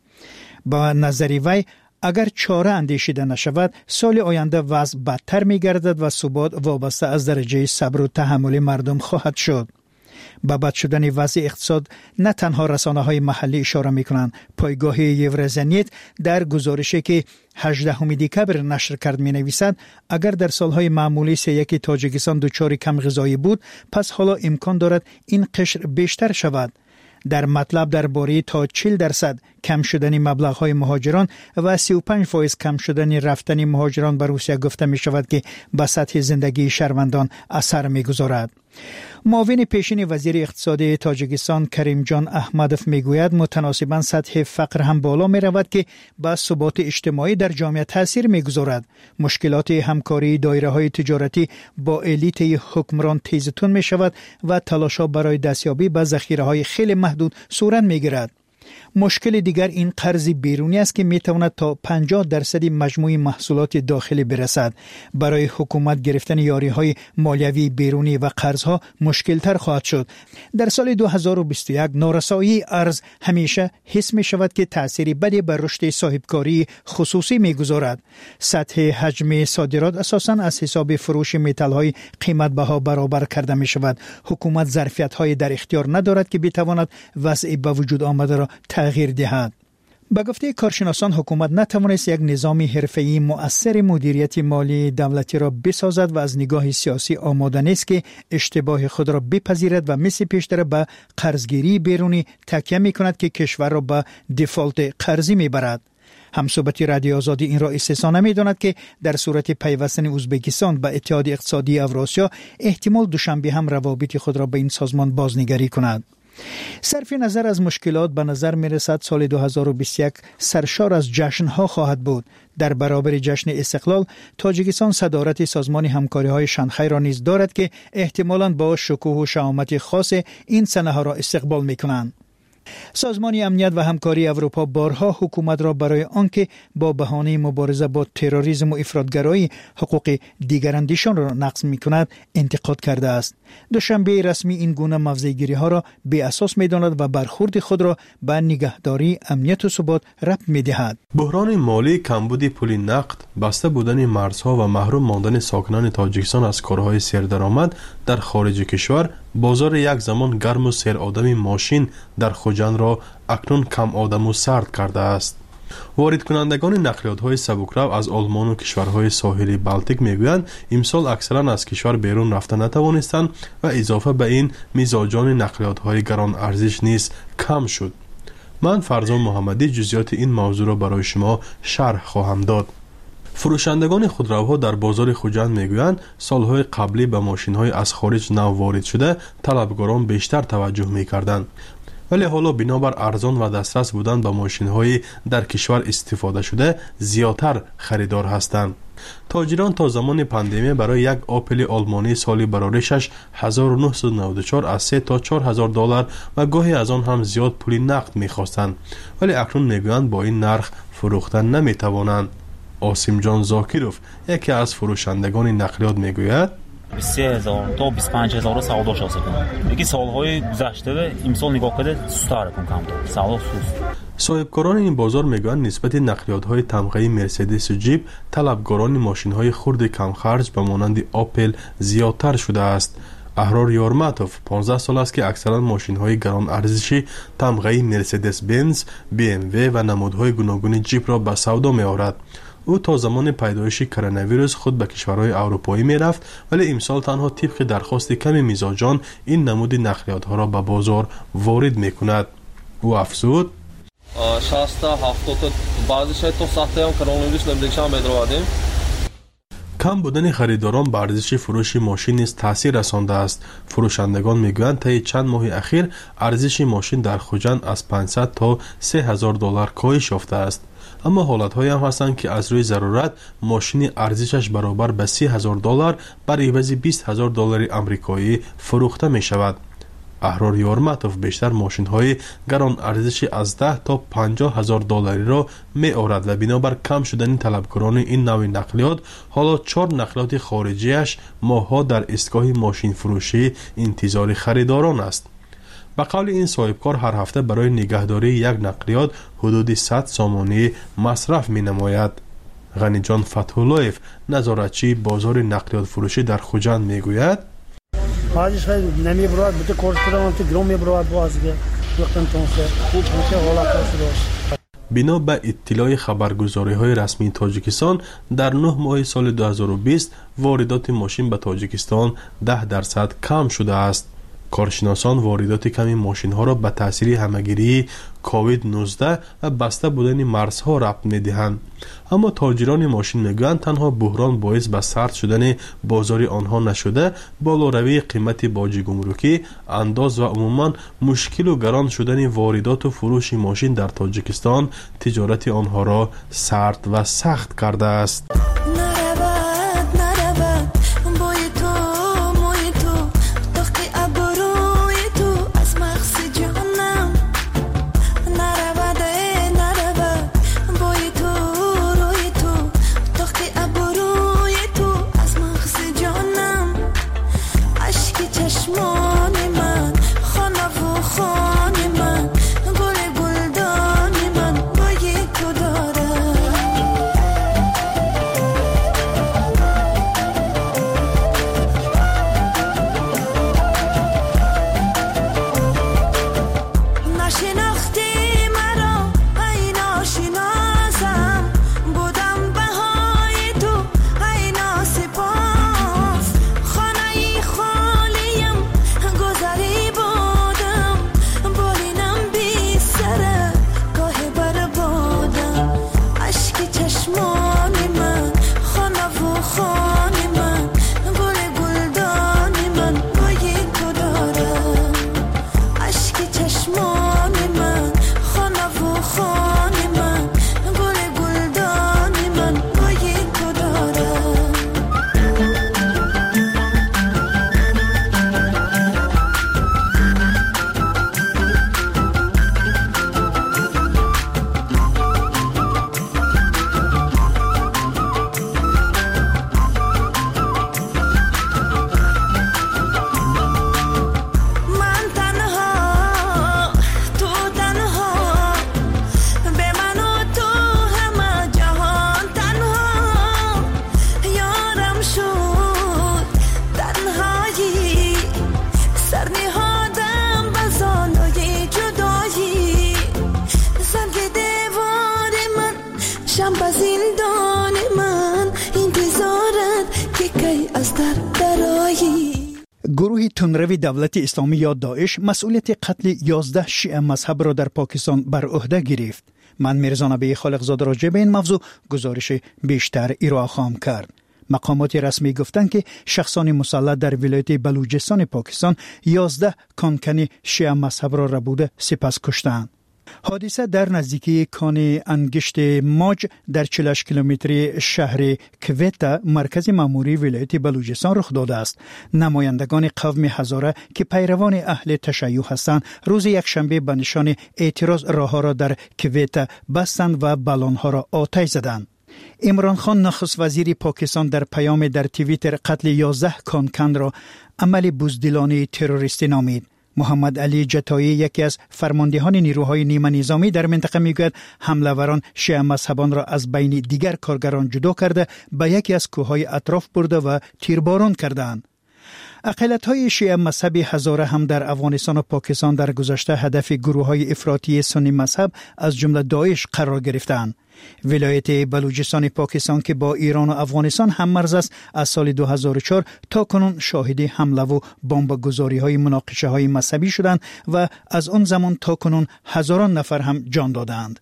با نظر وی اگر چاره اندیشیده نشود سال آینده وضع بدتر می‌گردد و ثبات وابسته از درجه صبر و تحمل مردم خواهد شد. با بد شدن وضع اقتصاد نه تنها رسانه‌های محلی اشاره می‌کنند. پایگاه یورزنیت در گزارشی که هجدهم دکبر نشر کرد می‌نویسد اگر در سالهای معمولی سیاق تاجیکستان دچار کم غذایی بود، پس حالا امکان دارد این قشر بیشتر شود. در مطلب درباره تا چهل درصد کم شدن مبلغ‌های مهاجران و سی و پنج درصد کم شدن رفتن مهاجران به روسیه گفته می شود که به سطح زندگی شهروندان اثر می گذارد. معاون پیشین وزیر اقتصاد تاجیکستان کریم جان احمدوف می گوید متناسباً سطح فقر هم بالا می رود که به ثبات اجتماعی در جامعه تاثیر می گذارد. مشکلات همکاری دایره های تجارتی با الیت حکمران تیزتون می شود و تلاش‌ها برای دستیابی به ذخیره های خیلی محدود صورت می گیرد. مشکل دیگر این قرض بیرونی است که می تواند تا پنجاه درصد مجموع محصولات داخلی برسد. برای حکومت گرفتن یاری‌های مالیوی بیرونی و قرضها مشکل تر خواهد شد. در سال دو هزار و بیست و یک نارسایی ارز همیشه حس می شود که تأثیری بدی بر رشد صاحبکاری خصوصی می گذارد. سطح حجم صادرات اساساً از حساب فروش متال‌های قیمت بها برابر کرده می شود. حکومت ظرفیت‌های در اختیار ندارد که بتواند وضع به وجود آمده را تغییر دهد. به گفته کارشناسان حکومت نتوانست یک نظام حرفه‌ای مؤثر مدیریت مالی دولتی را بسازد و از نگاه سیاسی آماده نیست که اشتباه خود را بپذیرد و مثل پیشتر به قرضگیری بیرونی تکیه می‌کند که کشور را به دفالت قرضی می‌برد. همصحبت رادیو آزادی این را استثنا نمی‌داند که در صورت پیوستن ازبکستان به اتحاد اقتصادی اوراسیا احتمال دوشنبه هم روابط خود را به این سازمان بازنگری کند. صرف نظر از مشکلات به نظر می رسد سال دو هزار و بیست و یک سرشار از جشن ها خواهد بود. در برابر جشن استقلال تاجیکستان صدارت سازمان همکاری های شانگهای را نیز دارد که احتمالاً با شکوه و شهامت خاص این سنه ها را استقبال می کنند. سازمان امنیت و همکاری اروپا بارها حکومت را برای آنکه با بهانه مبارزه با تروریسم و افراطگرایی حقوق دیگراندیشان را نقض می‌کند انتقاد کرده است. دوشنبه رسمی این گونه موضع‌گیری ها را بی اساس می‌داند و برخورد خود را به نگهداری امنیت و ثبات ربط می‌دهد. بحران مالی، کمبود پول نقد، بسته بودن مرزها و محروم ماندن ساکنان تاجیکستان از کارهای سردرآمد در خارج کشور بازار یک زمان گرم و سرآدم ماشین در خوجند را اکنون کم آدم و سرد کرده است. وارد کنندگان نقلیات های سبکرو از آلمان و کشورهای ساحلی بالتیک میگویند امسال اکثرا از کشور بیرون رفتن نتوانستند و اضافه به این مزاجان نقلیات های گران ارزش نیز کم شد. من فرزان محمدی جزئیات این موضوع را برای شما شرح خواهم داد. فروشندگان خودروها در بازار خوجند میگویند سالهای قبلی به ماشین‌های از خارج نو وارد شده طلبگاران بیشتر توجه می‌کردند، ولی حالا بنابر ارزان و دسترس بودن به ماشین‌های در کشور استفاده شده زیادتر خریدار هستند. تاجران تا زمان پاندمی برای یک آپل آلمانی سالی برآوردش هزار و نهصد و نود و چهار از سه تا چهار هزار دلار و گاهی از آن هم زیاد پول نقد می‌خواستند، ولی اکنون میگویند با این نرخ فروختن نمی‌توانند. آسیم جان زاکیروف یکی از فروشندگان نقلیات میگوید سه هزار تا بیست و پنج هزار سودا شده کنم. یکی سالهای گذشته امسال نگاه کرده سست‌تر کن کم داد. سودا سست. صاحبکاران این بازار میگویند نسبت نقلیات های تمغه مرسدس و جیپ طلبگاران ماشین های خرد کم خرج به مانند آپل زیادتر شده است. احرار یارمتوف پانزده سال است که اکثرا ماشین های گران ارزشی تمغه مرسدس بنز، بی ام و و نمودهای گوناگون جیپ را به سودا می آورد. او تا زمان پیدایش کرونا ویروس خود به کشورهای اروپایی می رفت، ولی امسال تنها طبق درخواست کمی میزاجان این نمود نقلیات ها را به بازار وارد می کند. او افزود شصت تا هفتاد تا بعضی شاید تا صد تا هم کرونا ویروس نمیدونم میدروادیم. کم بودن خریداران به ارزش فروش ماشین نیز تاثیر رسانده است. فروشندگان میگویند طی چند ماه اخیر ارزش ماشین در خوجند از پانصد تا سه هزار دلار کاهش یافته است. اما حالت‌هایی هم هستند که از روی ضرورت ماشین ارزشش برابر به سی هزار دلار بر عوض بیست هزار دلار آمریکایی فروخته می شود. احرار یارمتوف بیشتر ماشین‌های گران ارزش از ده تا پنجاه هزار دلاری را می آورد و بنابر کم شدن طلبکاران این نوع نقلیات حالا چهار نقلیات خارجیش ماه‌ها در ایستگاه ماشین فروشی انتظار خریداران است. به قول این صاحبکار هر هفته برای نگهداری یک نقلیات حدود صد سامانی مصرف می نماید. غنی جان فتح‌الله‌اف نظارتچی بازار نقلیات فروشی در خوجند می گوید بعضیش خیلی نمی برود بوده کورس کردم تو گرام می برود بازگه وقتاً تونسه خوب میشه حالا خوش. بنا به اطلاع خبرگزاری های رسمی تاجیکستان در نه ماه سال دو هزار و بیست واردات ماشین به تاجیکستان ده درصد کم شده است. کارشناسان واردات کمی ماشین ها را به تاثیر همهگیری کووید نوزده و بسته بودن مرزها ربط می دهند. اما تاجران ماشین میگویند تنها بحران باعث به سرد شدن بازار آنها نشده، بالاروی قیمت باج گمرکی، انداز و عموما مشکل و گران شدن واردات و فروش ماشین در تاجیکستان تجارت آنها را سرد و سخت کرده است. جان من انتظارت که کی از در برایی. گروه تندروی دولت اسلامی یا داعش مسئولیت قتل یازده شیعه مذهب را در پاکستان بر عهده گرفت. من میرزا نبی خالقزاده راجع به این موضوع گزارش بیشتر ارائه خواهم کرد. مقامات رسمی گفتند که شخصان مسلح در ولایت بلوچستان پاکستان یازده کانکن شیعه مذهب را ربوده سپس کشتند. حادثه در نزدیکی کان انگشت ماج در چهل و هشت کیلومتری شهر کویتا مرکز ماموری ولایت بلوچستان رخ داده است. نمایندگان قوم هزاره که پیروان اهل تشیع هستند روز یکشنبه به نشان اعتراض راهها را در کویتا بستند و بالونها را آتش زدند. عمران خان نخست وزیر پاکستان در پیام در توییتر قتل یازده کانکن را عمل بزدلانه تروریستی نامید. محمد علی جتایی یکی از فرماندهان نیروهای نیمه نظامی در منطقه میگوید حمله‌وران شیعه مذهبان را از بین دیگر کارگران جدا کرده به یکی از کوههای اطراف برده و تیرباران کردند. اقلیت‌های شیعه مذهبی هزاره هم در افغانستان و پاکستان در گذشته هدف گروه‌های افراطی سنی مذهب از جمله داعش قرار گرفتند. ولایت بلوچستان پاکستان که با ایران و افغانستان هم مرز است از سال دو هزار و چهار تا کنون شاهد حمله و بمبگذاری‌های مناقشه‌های مذهبی شدند و از آن زمان تا کنون هزاران نفر هم جان دادند.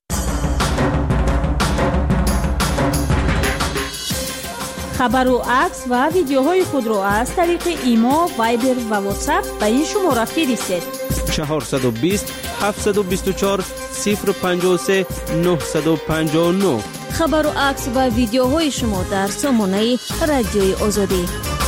خبر و عکس و ویدیوهای خود را از طریق ایما، وایبر و واتساپ به این شماره فرستید. چهارصد و بیست هفتصد و بیست و چهار صفر پنجاه و سه نهصد و پنجاه و نه. خبر و عکس و ویدیوهای شما در سامانه رادیوی آزادی.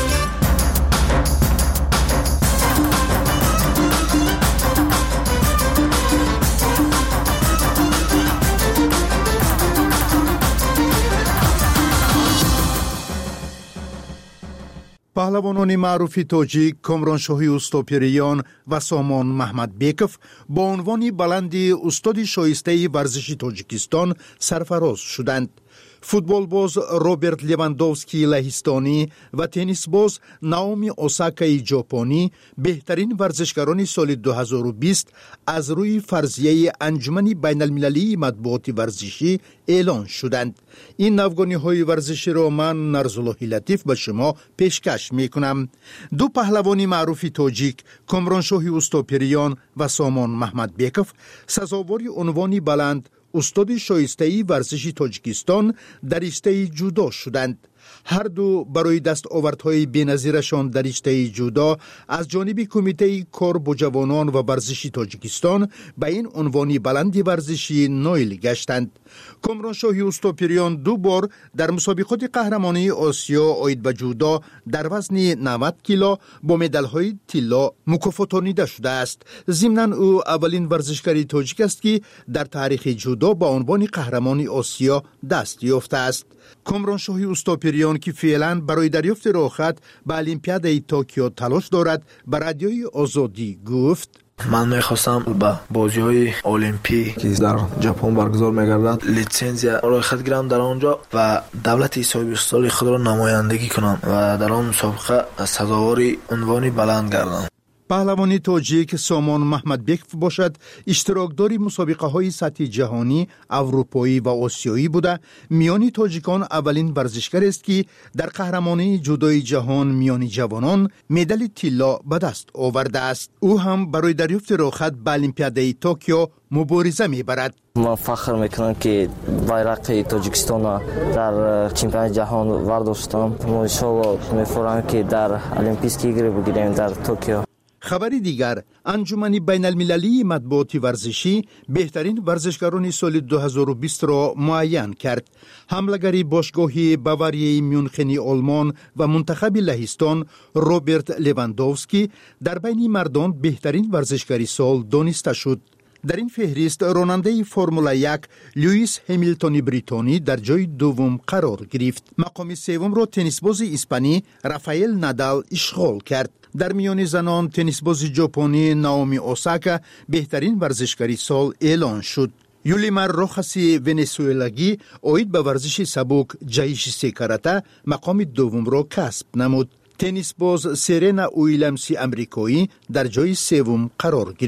پهلوانان معروف تاجیک کامرانشاهی اوستاپیریان و سامان محمد بیکف با عنوان بلند استاد شایسته ورزش تاجیکستان سرفراز شدند. فوتبال باز روبرت لیواندوفسکی لهستانی و تنیس باز ناومی اوساکای ژاپنی بهترین ورزشکاران سال دو هزار و بیست از روی فرضیه انجمن بین المللی مطبوعات ورزشی اعلان شدند. این نوگانی های ورزشی را من نرزالله لطیف به شما پیشکش می کنم. دو پهلوانی معروف تاجیک کامرانشاهی اوستاپیریان و سامان محمد بیکف سزاوار عنوان بلند استاد شایسته ورزش تاجیکستان در رشته جودو شدند. هر دو برای دستاوردهای بی‌نظیرشان در رشته جودو از جانب کمیته کار با جوانان و ورزشی تاجیکستان به این عنوان بلند ورزشی نایل گشتند. کامرانشاهی اوستاپیریان دو بار در مسابقات قهرمانی آسیا عاید به جودو در وزن نود کیلو با مدال‌های طلا مکافاتانیده شده است. ضمناً او اولین ورزشکار تاجیک است که در تاریخ جودو با عنوان قهرمان آسیا دست یافته است. کامرانشاهی اوستاپیریان که فعلا برای دریافت راهخط به المپیاد توکیو تلاش دارد به رادیوی آزادی گفت: من میخواستم به بازی های المپی که در ژاپن برگزار میگردند لیسانسیا راهخط گیرم در آنجا و دولت صاحب استقلال خود را نمایندگی کنم و در آن مسابقه سزاوار عنوان بلند گردم. پهلوانی تاجیک سامان محمد بیکف باشد اشتراکداری مسابقه های سطح جهانی، اروپایی و آسیایی بوده. میانی تاجیکان اولین ورزشکار است که در قهرمانی جودوی جهان میانی جوانان مدال طلا به دست آورده است. او هم برای دریافت راهخط به المپیاد توکیو مبارزه میبرد. من فخر میکنم که بیرق تاجیکستان در چمپیونات جهان ورداشتم. ما ان شاء الله میفرماییم که در المپیک ایگری بگیریم در توکیو. خبری دیگر، انجمن بین المللی مطبوعات ورزشی بهترین ورزشکاران سال دو هزار و بیست را معین کرد. حمله‌گر باشگاه باواری میونخنی آلمان و منتخب لهستان روبرت لیواندوفسکی در بین مردان بهترین ورزشکار سال دانسته شد. در این فهرست راننده فرمول یک لوئیس همیلتون بریتانی در جای دوم قرار گرفت. مقام سوم را تنیسباز اسپانی رافائل نادال اشغال کرد. در میان زنان تنیسباز ژاپنی ناومی اوساکا بهترین ورزشکاری سال اعلان شد. یولیمار روخاسی ونزوئلاگی عاید به ورزش سبک جایشیسی کاراته مقام دوم را کسب نمود. تنیس باز سرینا ویلیامز امریکایی در جای سوم قرار گرفت.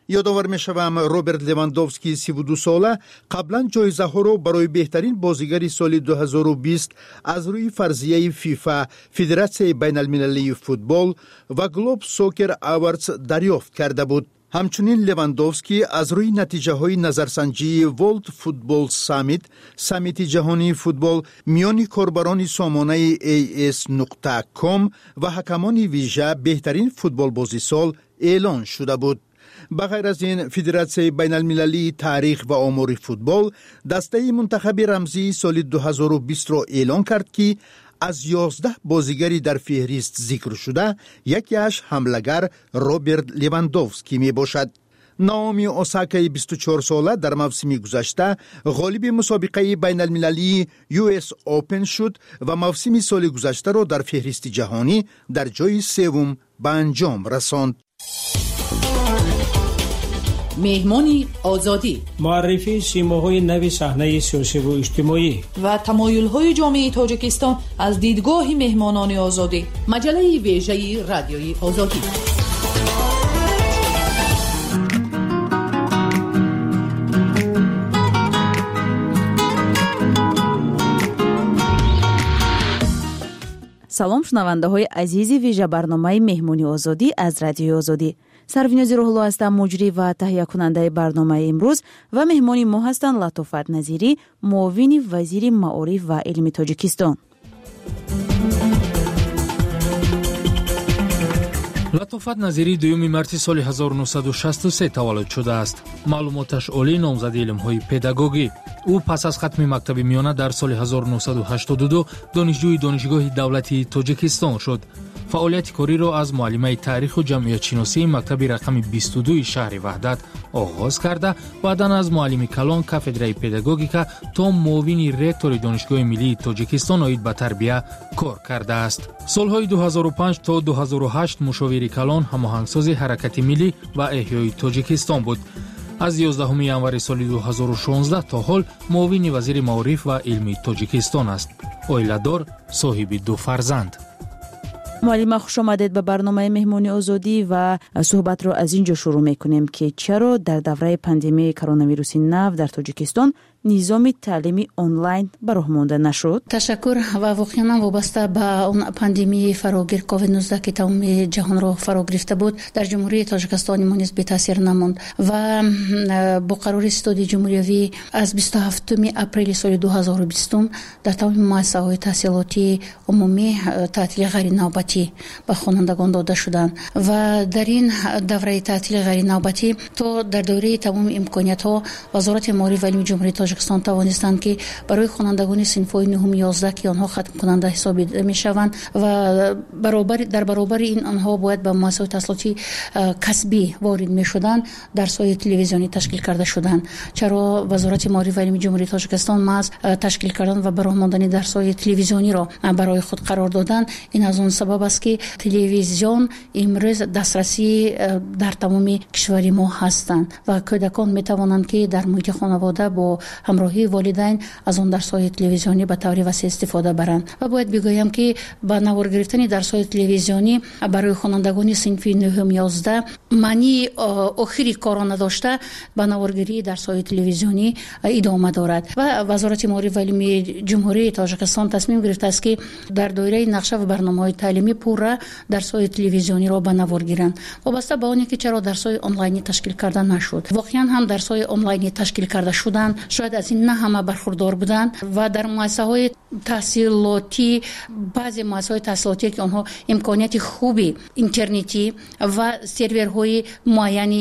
یادآور می‌شوم روبرت لواندوفسکی سی و دو ساله قبلا جایزه را برای بهترین بازیگر سال دو هزار و بیست از روی فرضیه فیفا، فدراسیون بین المللی فوتبال و گلوب سوکر اواردز دریافت کرده بود. همچنین لواندوفسکی از روی نتیجه های نظرسنجی ورلد فوتبال سامیت، سامیت جهانی فوتبال میان کاربران سامانه ای اس نقطه کام و حکمان ویژه بهترین فوتبال بازی سال اعلان شده بود. بغیر از این، فدراسیون بین المللی تاریخ و آمار فوتبال دسته منتخب رمزی سال دو هزار و بیست را اعلان کرد که از یازده بازیگری در فهرست ذکر شده یکیش حمله‌گر روبرت لواندوفسکی می باشد. ناومی اوساکای بیست و چهار ساله در موسم گذشته غالب مسابقه بین المللی یو اس اوپن شد و موسم سال گذشته را در فهرست جهانی در جای سوم به انجام رساند. مهمانی آزادی، معرفی سیماهای نوی صحنه سیاسی و اجتماعی و تمایل‌های جامعه تاجیکستان از دیدگاه مهمانان آزادی. مجله ویژه رادیوی آزادی. салом шунавандаҳои азизи вижа барномаи меҳмони озодӣ аз радиои озодӣ. сарвинози рӯҳулло ҳастам, муҷрӣ ва таҳиякунандаи барномаи имрӯз ва меҳмони мо ҳастанд латофат назирӣ, муовини вазири маориф ва илми тоҷикистон. латофат назирӣ дуюми марти соли ҳазору нӯҳсаду шасту се таваллуд шудааст. маълумоташ олӣ, номзади илмҳои педагогӣ. ӯ пас аз хатми мактаби миёна дар соли ҳазору нӯҳсаду ҳаштоду ду донишҷӯи донишгоҳи давлати Тоҷикистон шуд. фаъолияти кориро аз муаллимаи таъриху ҷамъиятшиносии мактаби рақами бисту дуи шаҳри Ваҳдат оғоз карда, баъдан аз муаллими калон кафедраи педагогика то муовини ректори донишгоҳи миллии Тоҷикистон оид ба тарбия кор кардааст. солҳои ду ҳазору панҷ то ду ҳазору ҳашт мушовири калон ҳамоҳангсози ҳаракати миллӣ ва эҳёи Тоҷикистон буд. аз ёздаҳуми январи соли ду ҳазору шонздаҳ то ҳол муовини вазири маориф ва илми Тоҷикистон аст. оиладор, соҳиби ду фарзанд. муаллима, хуш омадед ба барномаи меҳмони озодӣ ва суҳбатро аз ин ҷо шурӯъ мекунем ки чаро дар давраи пандемияи коронавируси нав дар Тоҷикистон низоми таълими онлайн ба роҳ монда нашуд? ташаккур. ва воқеан вобаста ба он пандемияи фарогир ковид нуздаҳ ки тамоми ҷаҳонро фаро гирифта буд, дар ҷумҳурии Тоҷикистони мо низ бетаъсир намонд ва бо қарори ситоди ҷумҳуриявӣ аз бисту ҳафтуми апрели соли ду ҳазору бистум дар тамоми муассисаҳои таҳсилоти умумӣ таътили ғайринавбатӣ ба хонандагон дода шуданд ва дар ин давраи таътили ғайринавбатӣ то дар доираи тамоми имкониятҳо вазорати маориф ва илми ҷумҳурии Тоҷикистон тавонистанд ки барои хонандагони синфҳои нуҳум ёздаҳ ки онҳо хатмкунанда ҳисобида мешаванд ва баробари дар баробари ин онҳо бояд ба муассисаҳои таҳсилоти касбӣ ворид мешуданд, дарсҳои телевизионӣ ташкил карда шуданд. чаро вазорати маориф ва илми ҷумҳурии Тоҷикистон маҳз ташкил кардан ва ба роҳ мондани дарсҳои телевизиониро барои худ қарор доданд? ин аз он сабаб аст ки телевизион имрӯз дастрасӣ дар тамоми кишвари мо ҳастанд ва кӯдакон метавонанд ки дар муҳити хонавода бо ҳамроҳии волидайн аз он дарсҳои телевизионӣ ба таври васеъ истифода баранд. ва бояд бигӯям ки ба навор гирифтани дарсҳои телевизионӣ барои хонандагони синфи нуҳум ёздаҳ маънии охири коро надошта ба наворгирии дарсҳои телевизионӣ идома дорад ва вазорати маориф ва илми ҷумҳурии Тоҷикистон тасмим гирифтааст ки дар доираи нақша ва барномаҳои таълимӣ пурра дарсҳои телевизиониро ба навор гиранд. вобаста ба оне ки чаро дарсҳои онлайнӣ ташкил карда нашуд. воқеан ҳам дарсҳои онлайнӣ ташкил карда шуданд, шояд аз ин на ҳама бархурдор буданд ва дар муассисаҳои таҳсилотӣ, баъзе муассисаҳои таҳсилотӣ ки онҳо имконияти хуби интернетӣ ва серверҳои муайяни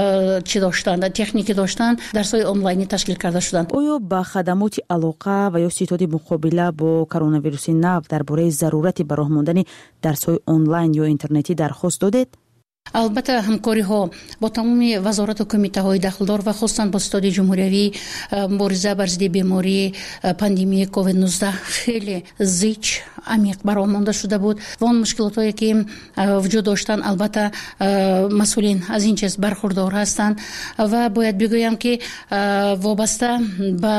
чӣ доштанд, техникӣ доштанд, дарсҳои онлайнӣ ташкил карда шуданд. оё ба хадамоти алоқа ва ё ситоди муқобила бо коронавируси нав дар бораи зарурати ба роҳ мондани дарсҳои онлайн ё интернетӣ дархост додед? албатта ҳамкориҳо бо тамоми вазорату кумитаҳои дахлдор ва хусусан бо ситоди ҷумҳуриявӣ мубориза бар зидди бемории пандемияи ковид нуздаҳ хеле зич амиқ ба роҳ монда шуда буд ва он мушкилотое ки вуҷуд доштанд, албатта масъулин аз ин чиз бархурдор ҳастанд ва бояд бигӯям ки вобаста ба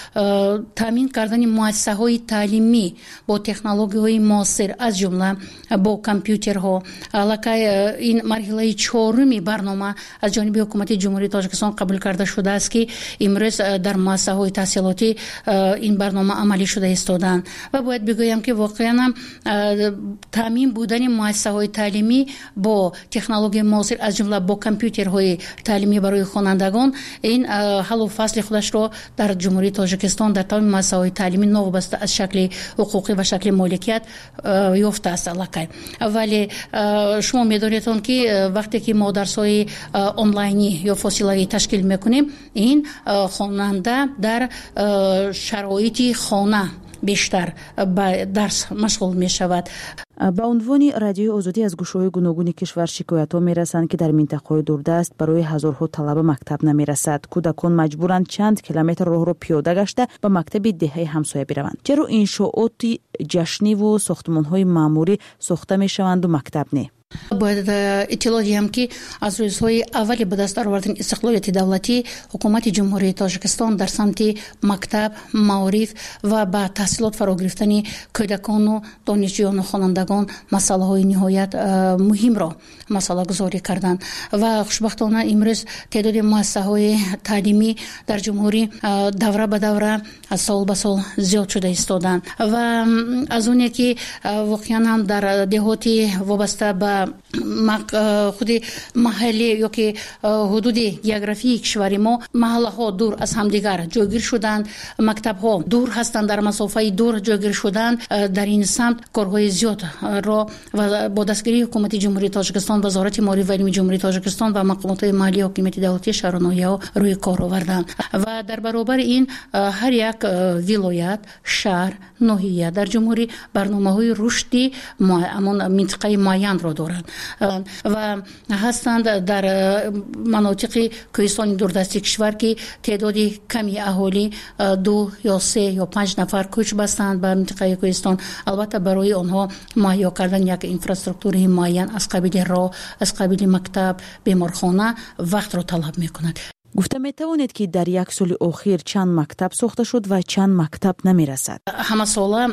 таъмин кардани муассисаҳои таълимӣ бо технологияҳои муосир аз ҷумла бо компютерҳо аллакай ин марҳилаи чоруми барнома аз ҷониби ҳукумати ҷумҳурии тоҷикистон қабул карда шудааст ки имрӯз дар муассисаҳои таҳсилотӣ ин барнома амалӣ шуда истоданд ва бояд бигӯям ки воқеан таъмин будани муассисаҳои таълимӣ бо технологияи муосир аз ҷумла бо компютерҳои таълимӣ барои хонандагон ин ҳаллу фасли худашро дар ҷумҳурии тоҷикистон дар тамоми муассисаҳои таълимӣ новобаста аз шакли ҳуқуқӣ ва шакли моликият ёфтааст аллакай. вале шумо медонедон ки вақте ки мо дарсҳои онлайнӣ ё фосилавӣ ташкил мекунем ин хонанда дар шароити хона бештар ба дарс машғул мешавад. ба унвони радиои озодӣ аз гӯшаҳои гуногуни кишвар шикоятҳо мерасанд ки дар минтақаҳои дурдаст барои ҳазорҳо талаба мактаб намерасад. кӯдакон маҷбуранд чанд километр роҳро пиёда гашта ба мактаби деҳаи ҳамсоя бираванд, чаро иншооти ҷашниву сохтмонҳои маъмурӣ сохта мешаванду мактаб не. бояд иттилоъ диҳам ки аз рӯзҳои аввали ба даст овардани истиқлолияти давлатӣ ҳукумати ҷумҳурии тоҷикистон дар самти мактаб, маориф ва ба таҳсилот фаро гирифтани кӯдакону донишҷӯёну хонандагон масъалаҳои ниҳоят муҳимро масъалагузорӣ карданд ва хушбахтона имрӯз теъдоди муассисаҳои таълимӣ дар ҷумҳурӣ давра ба давра сол ба сол зиёд шуда истоданд ва аз оне ки воқеан ҳам дар деҳоти вобаста ба худи маҳаллӣ ё ки ҳудуди географии кишвари мо маҳаллаҳо дур аз ҳамдигар ҷойгир шуданд, мактабҳо дур ҳастанд, дар масофаи дур ҷойгир шуданд. дар ин самт корҳои зиёдро ва бо дастгирии ҳукумати ҷумҳурии тоҷикистон, вазорати моалиф ва илми ҷумҳурии тоҷикистон ва мақомотҳои маҳаллии ҳокимияти давлатии шаҳру ноҳияҳо рӯи кор оварданд ва дар баробари ин ҳар як вилоят, шаҳр, ноҳия дар ҷумҳурӣ барномаҳои рушди амон минтақаи муайянро доранд ва ҳастанд дар манотиқи кӯҳистони дурдасти кишвар ки теъдоди ками аҳолӣ ду ё се ё панҷ нафар кӯч бастанд ба минтақаи кӯҳистон. албатта барои онҳо муҳайё кардан як инфраструктураи муайян аз қабили роҳ, аз қабили мактаб, беморхона вақтро талаб мекунад. гуфта метавонед ки дар як соли охир чанд мактаб сохта шуд ва чанд мактаб намерасад? ҳамасола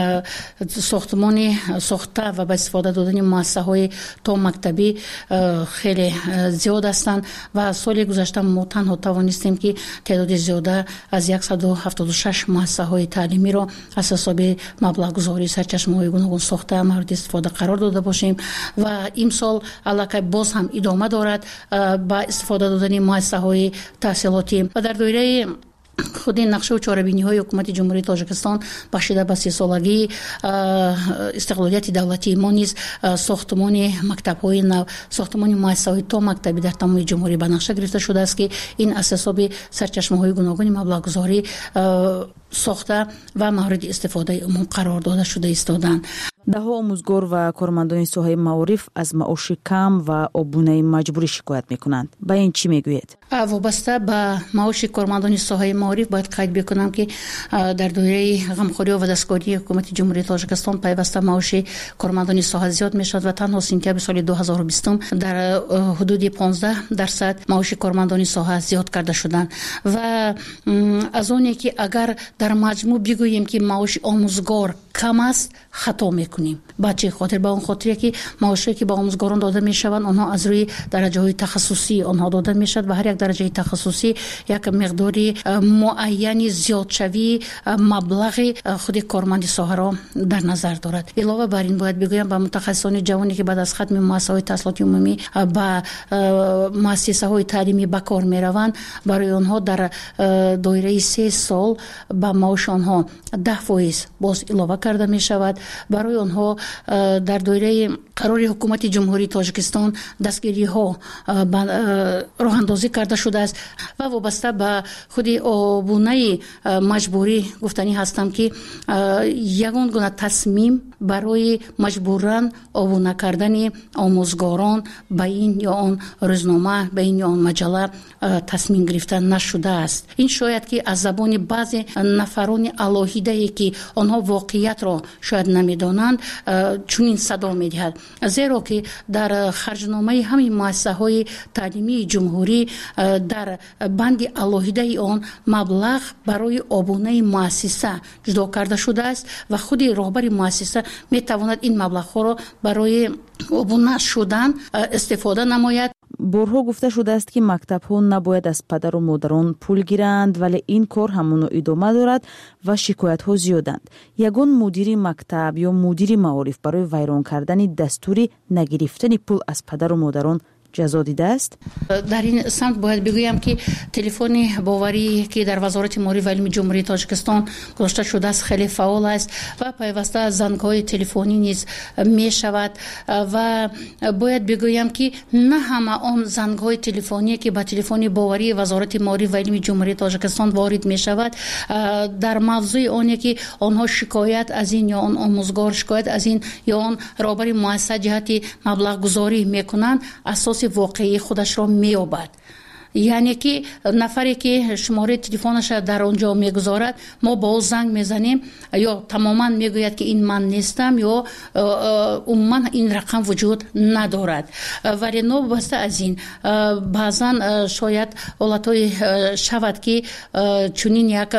сохтмони сохта ва ба истифода додани муассисаҳои то мактабӣ хеле зиёд ҳастанд ва соли гузашта мо танҳо тавонистем ки теъдоди зиёда аз яксаду ҳафтоду шаш муассисаҳои таълимиро аз ҳисоби маблағгузории сарчашмаҳои гуногун сохта мавриди истифода қарор дода бошем ва имсол аллакай боз ҳам идома дорад ба истифода додани муассисаҳои таҳсилотӣ ва дар доираи худи нақшаву чорабиниҳои ҳукумати ҷумҳурии тоҷикистон бахшида ба сесолагии истиқлолияти давлатии мо низ сохтмони мактабҳои нав, сохтмони муассисаҳои то мактаби дар тамоми ҷумҳурӣ ба нақша гирифта шудааст ки ин аз ҳисоби сарчашмаҳои гуногуни маблағгузорӣ сохта ва мавриди истифодаи умум қарор дода шуда истоданд. даҳо омӯзгор ва кормандони соҳаи маориф аз маоши кам ва обунаи маҷбурӣ шикоят мекунанд. ба ин чӣ мегӯед? вобаста ба маоши кормандони соҳаи маориф бояд қайд бикунам ки дар доираи ғамхориҳо ва дастгории ҳукумати ҷумҳурии тоҷикистон пайваста маоши кормандони соҳа зиёд мешавад ва танҳо сентябри соли ду ҳазору бистум дар ҳудуди понздаҳ дарсад маоши кормандони соҳа зиёд карда шуданд ва аз оне ки агар дар маҷмӯъ бигӯем ки маоши омӯзгор кам аст, хато мекунем. ба чӣ хотир? ба он хотире ки маошие ки ба омӯзгорон дода мешаванд онҳо аз рӯи дараҷаҳои тахассусӣ онҳо дода мешавад ва ҳар як дараҷаи тахассусӣ як миқдори муайяни зиёдшавии маблағи худи корманди соҳаро дар назар дорад. илова бар ин бояд бигӯям ба мутахассисони ҷавоне ки баъд аз хатми муассисаҳои таҳсилоти умумӣ ба муассисаҳои таълимӣ ба кор мераванд, барои онҳо дар доираи се сол ба маоши онҳо даҳ фоиз боз илова карда мешавад. барои онҳо дар доираи қарори ҳукумати ҷумҳурии тоҷикистон дастгириҳо роҳандозӣ карда шудааст ва вобаста ба худи обунаи маҷбурӣ гуфтанӣ ҳастам ки ягон гуна тасмим барои маҷбуран обуна кардани омӯзгорон ба ин ё он рӯзнома, ба ин ё он маҷалла тасмим гирифта нашудааст. ин шояд ки аз забони баъзе нафарони алоҳидае ки онҳо воқеиятро шояд намедонанд خداوند چنین صدا می‌دهد، زیرا که در خرجنامه همین مؤسسه‌های تعلیمی جمهوری در بند الهیده آن مبلغ برای آبونه مؤسسه جدا کرده شده است و خود رهبر مؤسسه می‌تواند این مبلغ را برای آبونه شدن استفاده نماید. بارها گفته شده است که مکتب‌ها نباید از پدر و مادران پول گیرند، ولی این کار همون ادامه دارد و شکایت‌ها زیادند. یگان مدیر مکتب یا مدیر معارف برای ویران کردن دستوری نگرفتن پول از پدر و مادران جزا دیده است. در این سمت باید بگویم که تلفن باوری که در وزارت معارف و علم جمهوری تاجیکستان گذاشته شده است خیلی فعال است و پیوسته زنگ‌های تلفنی نیز می شود و باید بگویم که نه همه آن زنگ‌های تلفنی که با تلفن باوری وزارت معارف و علم جمهوری تاجیکستان وارد می شود در موضوع آنی که آنها شکایت از این یا آن آموزگار شکایت از این یا آن رهبر مؤسسه جهت مبلغ گذاری می کنند اساس واقعی خودش را می‌یابد. یعنی که نفری که شماره تلفنش در آنجا میگذارد ما با او زنگ میزنیم یا تماما میگوید که این من نیستم یا عموما این رقم وجود ندارد، ولی نوبسته از این بعضا شاید حالتهای شود که چنین یک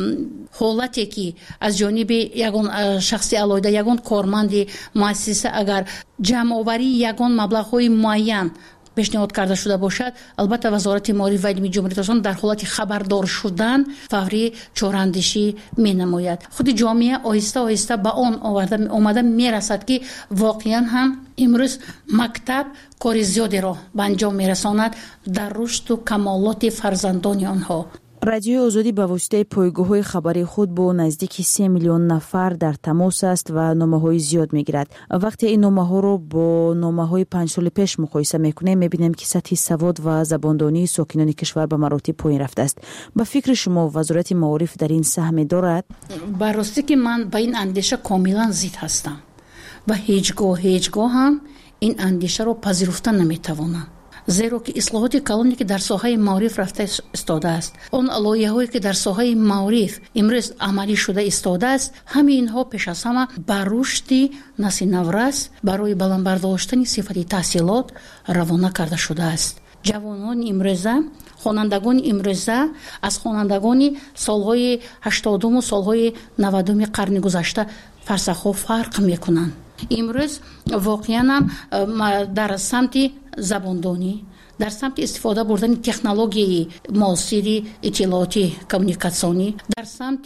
حالتی که از جانب یگان شخصی علاوه یگان کارمند مؤسسه اگر جمع آوری یگان مبلغ‌های معین پیشنهاد کرده شده باشد، البته وزارت معارف و علم جمهوری تاجیکستان در حالت خبردار شدن فوری چاراندیشی می نماید. خود جامعه آهسته آهسته به آن آورده آمده می رسد که واقعا هم امروز مکتب کار زیادی را به انجام می رساند در رشد و کمالات فرزندان آنها. رادیو آزادی به واسطه پایگاه‌های خبری خود با نزدیک سه میلیون نفر در تماس است و نامه‌های زیاد می‌گیرد. وقتی این نامه‌ها رو با نامه‌های پنج سال پیش مقایسه می‌کنیم می‌بینیم که سطح سواد و زباندانی ساکنان کشور به مراتب پایین رفته است. به فکر شما وزارت معارف در این سهم دارد؟ به راستی که من با این اندیشه کاملا ضد هستم و هیچگاه هیچگاه هم این اندیشه رو پذیرفته نمی‌توانم. زیرا که اصلاحات کلانی که در ساحه معارف رفته استاده است، اون لایحه‌هایی که در ساحه معارف امروز عملی شده استاده است، همه اینها پیش از همه بر رشد نسل نورس برای بلند برداشتن صفت تحصیلات روانه کرده شده است. جوانان امروزه، خوانندگان امروزه از خوانندگان سالهای هشتادم و سالهای نودم قرن گذشته فرسخ‌ها فرق می‌کنند. امروز واقعا در سمت زباندانی، در سمت استفاده بردن تکنولوژی معاصر اطلاعاتی کمیونیکاسیونی، در سمت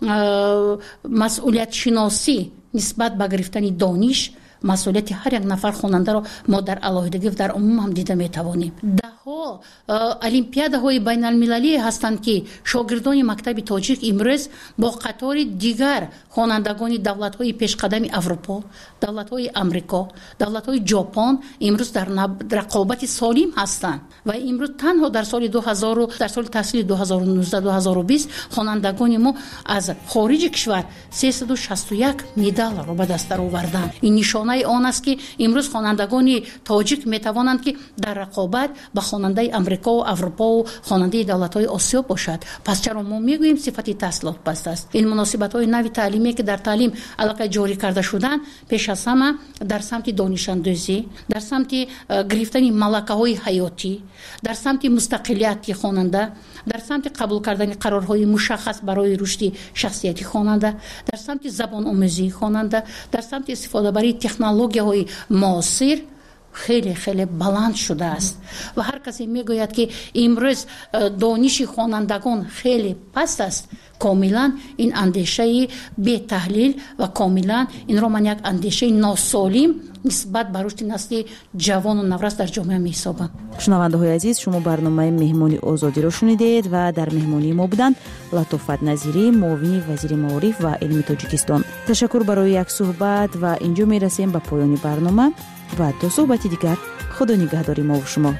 مسئولیت شناسی نسبت به گرفتن دانش، مسئولیت هر یک نفر خواننده را ما در علاوه‌دگی در عموم هم دیده میتوانیم. دهها المپیادهای بین المللی هستند که شاگردان مکتب تاجیک امروز با قطار دیگر خوانندگان دولت‌های پیشقدم اروپا، دولت‌های آمریکا، دولت‌های ژاپن امروز در رقابت سالم هستند و امروز تنها در سال دو هزار در سال تحصیل دو هزار و نوزده دو هزار و بیست خوانندگان ما از خارج کشور سیصد و شصت و یک مدال را به دست آوردند. این نشانه آن است که امروز خوانندگان تاجیک میتوانند که در رقابت با خواننده آمریکا و اروپا و خواننده دولت‌های آسیا باشد. پس چرا ما میگوییم صفت تحصیلات پست است؟ این مناسبت‌های نوی تعلیمی که در تعلیم علاقه جاری کرده شدن پیش از همه در سمت دانش اندوزی، در سمت گرفتن ملکه‌های حیاتی، در سمت مستقلیت خواننده، در سمت قبول کردن قرارهای مشخص برای رشد شخصیت خواننده، در سمت زبان آموزی خواننده، در سمت استفاده برای تکنولوژی‌های معاصر خیلی خیلی بلند شده است و هر کسی میگوید که امروز دانش خوانندگان خیلی پست است. کاملا این اندیشه بی تحلیل و کاملا این رو من یک اندیشه ناسالم نسبت به رشد نسل جوان و نورس در جامعه می‌حسابم. شنونده های عزیز، شما برنامه مهمانی آزادی رو شنیدید و در مهمانی ما بودند لطفت نظیری، معاون وزیر معارف و علم تاجیکستان. تشکر برای یک صحبت و اینجا میرسیم به پایان برنامه و تا صحبت دیگر خدا نگهداری ما و شما.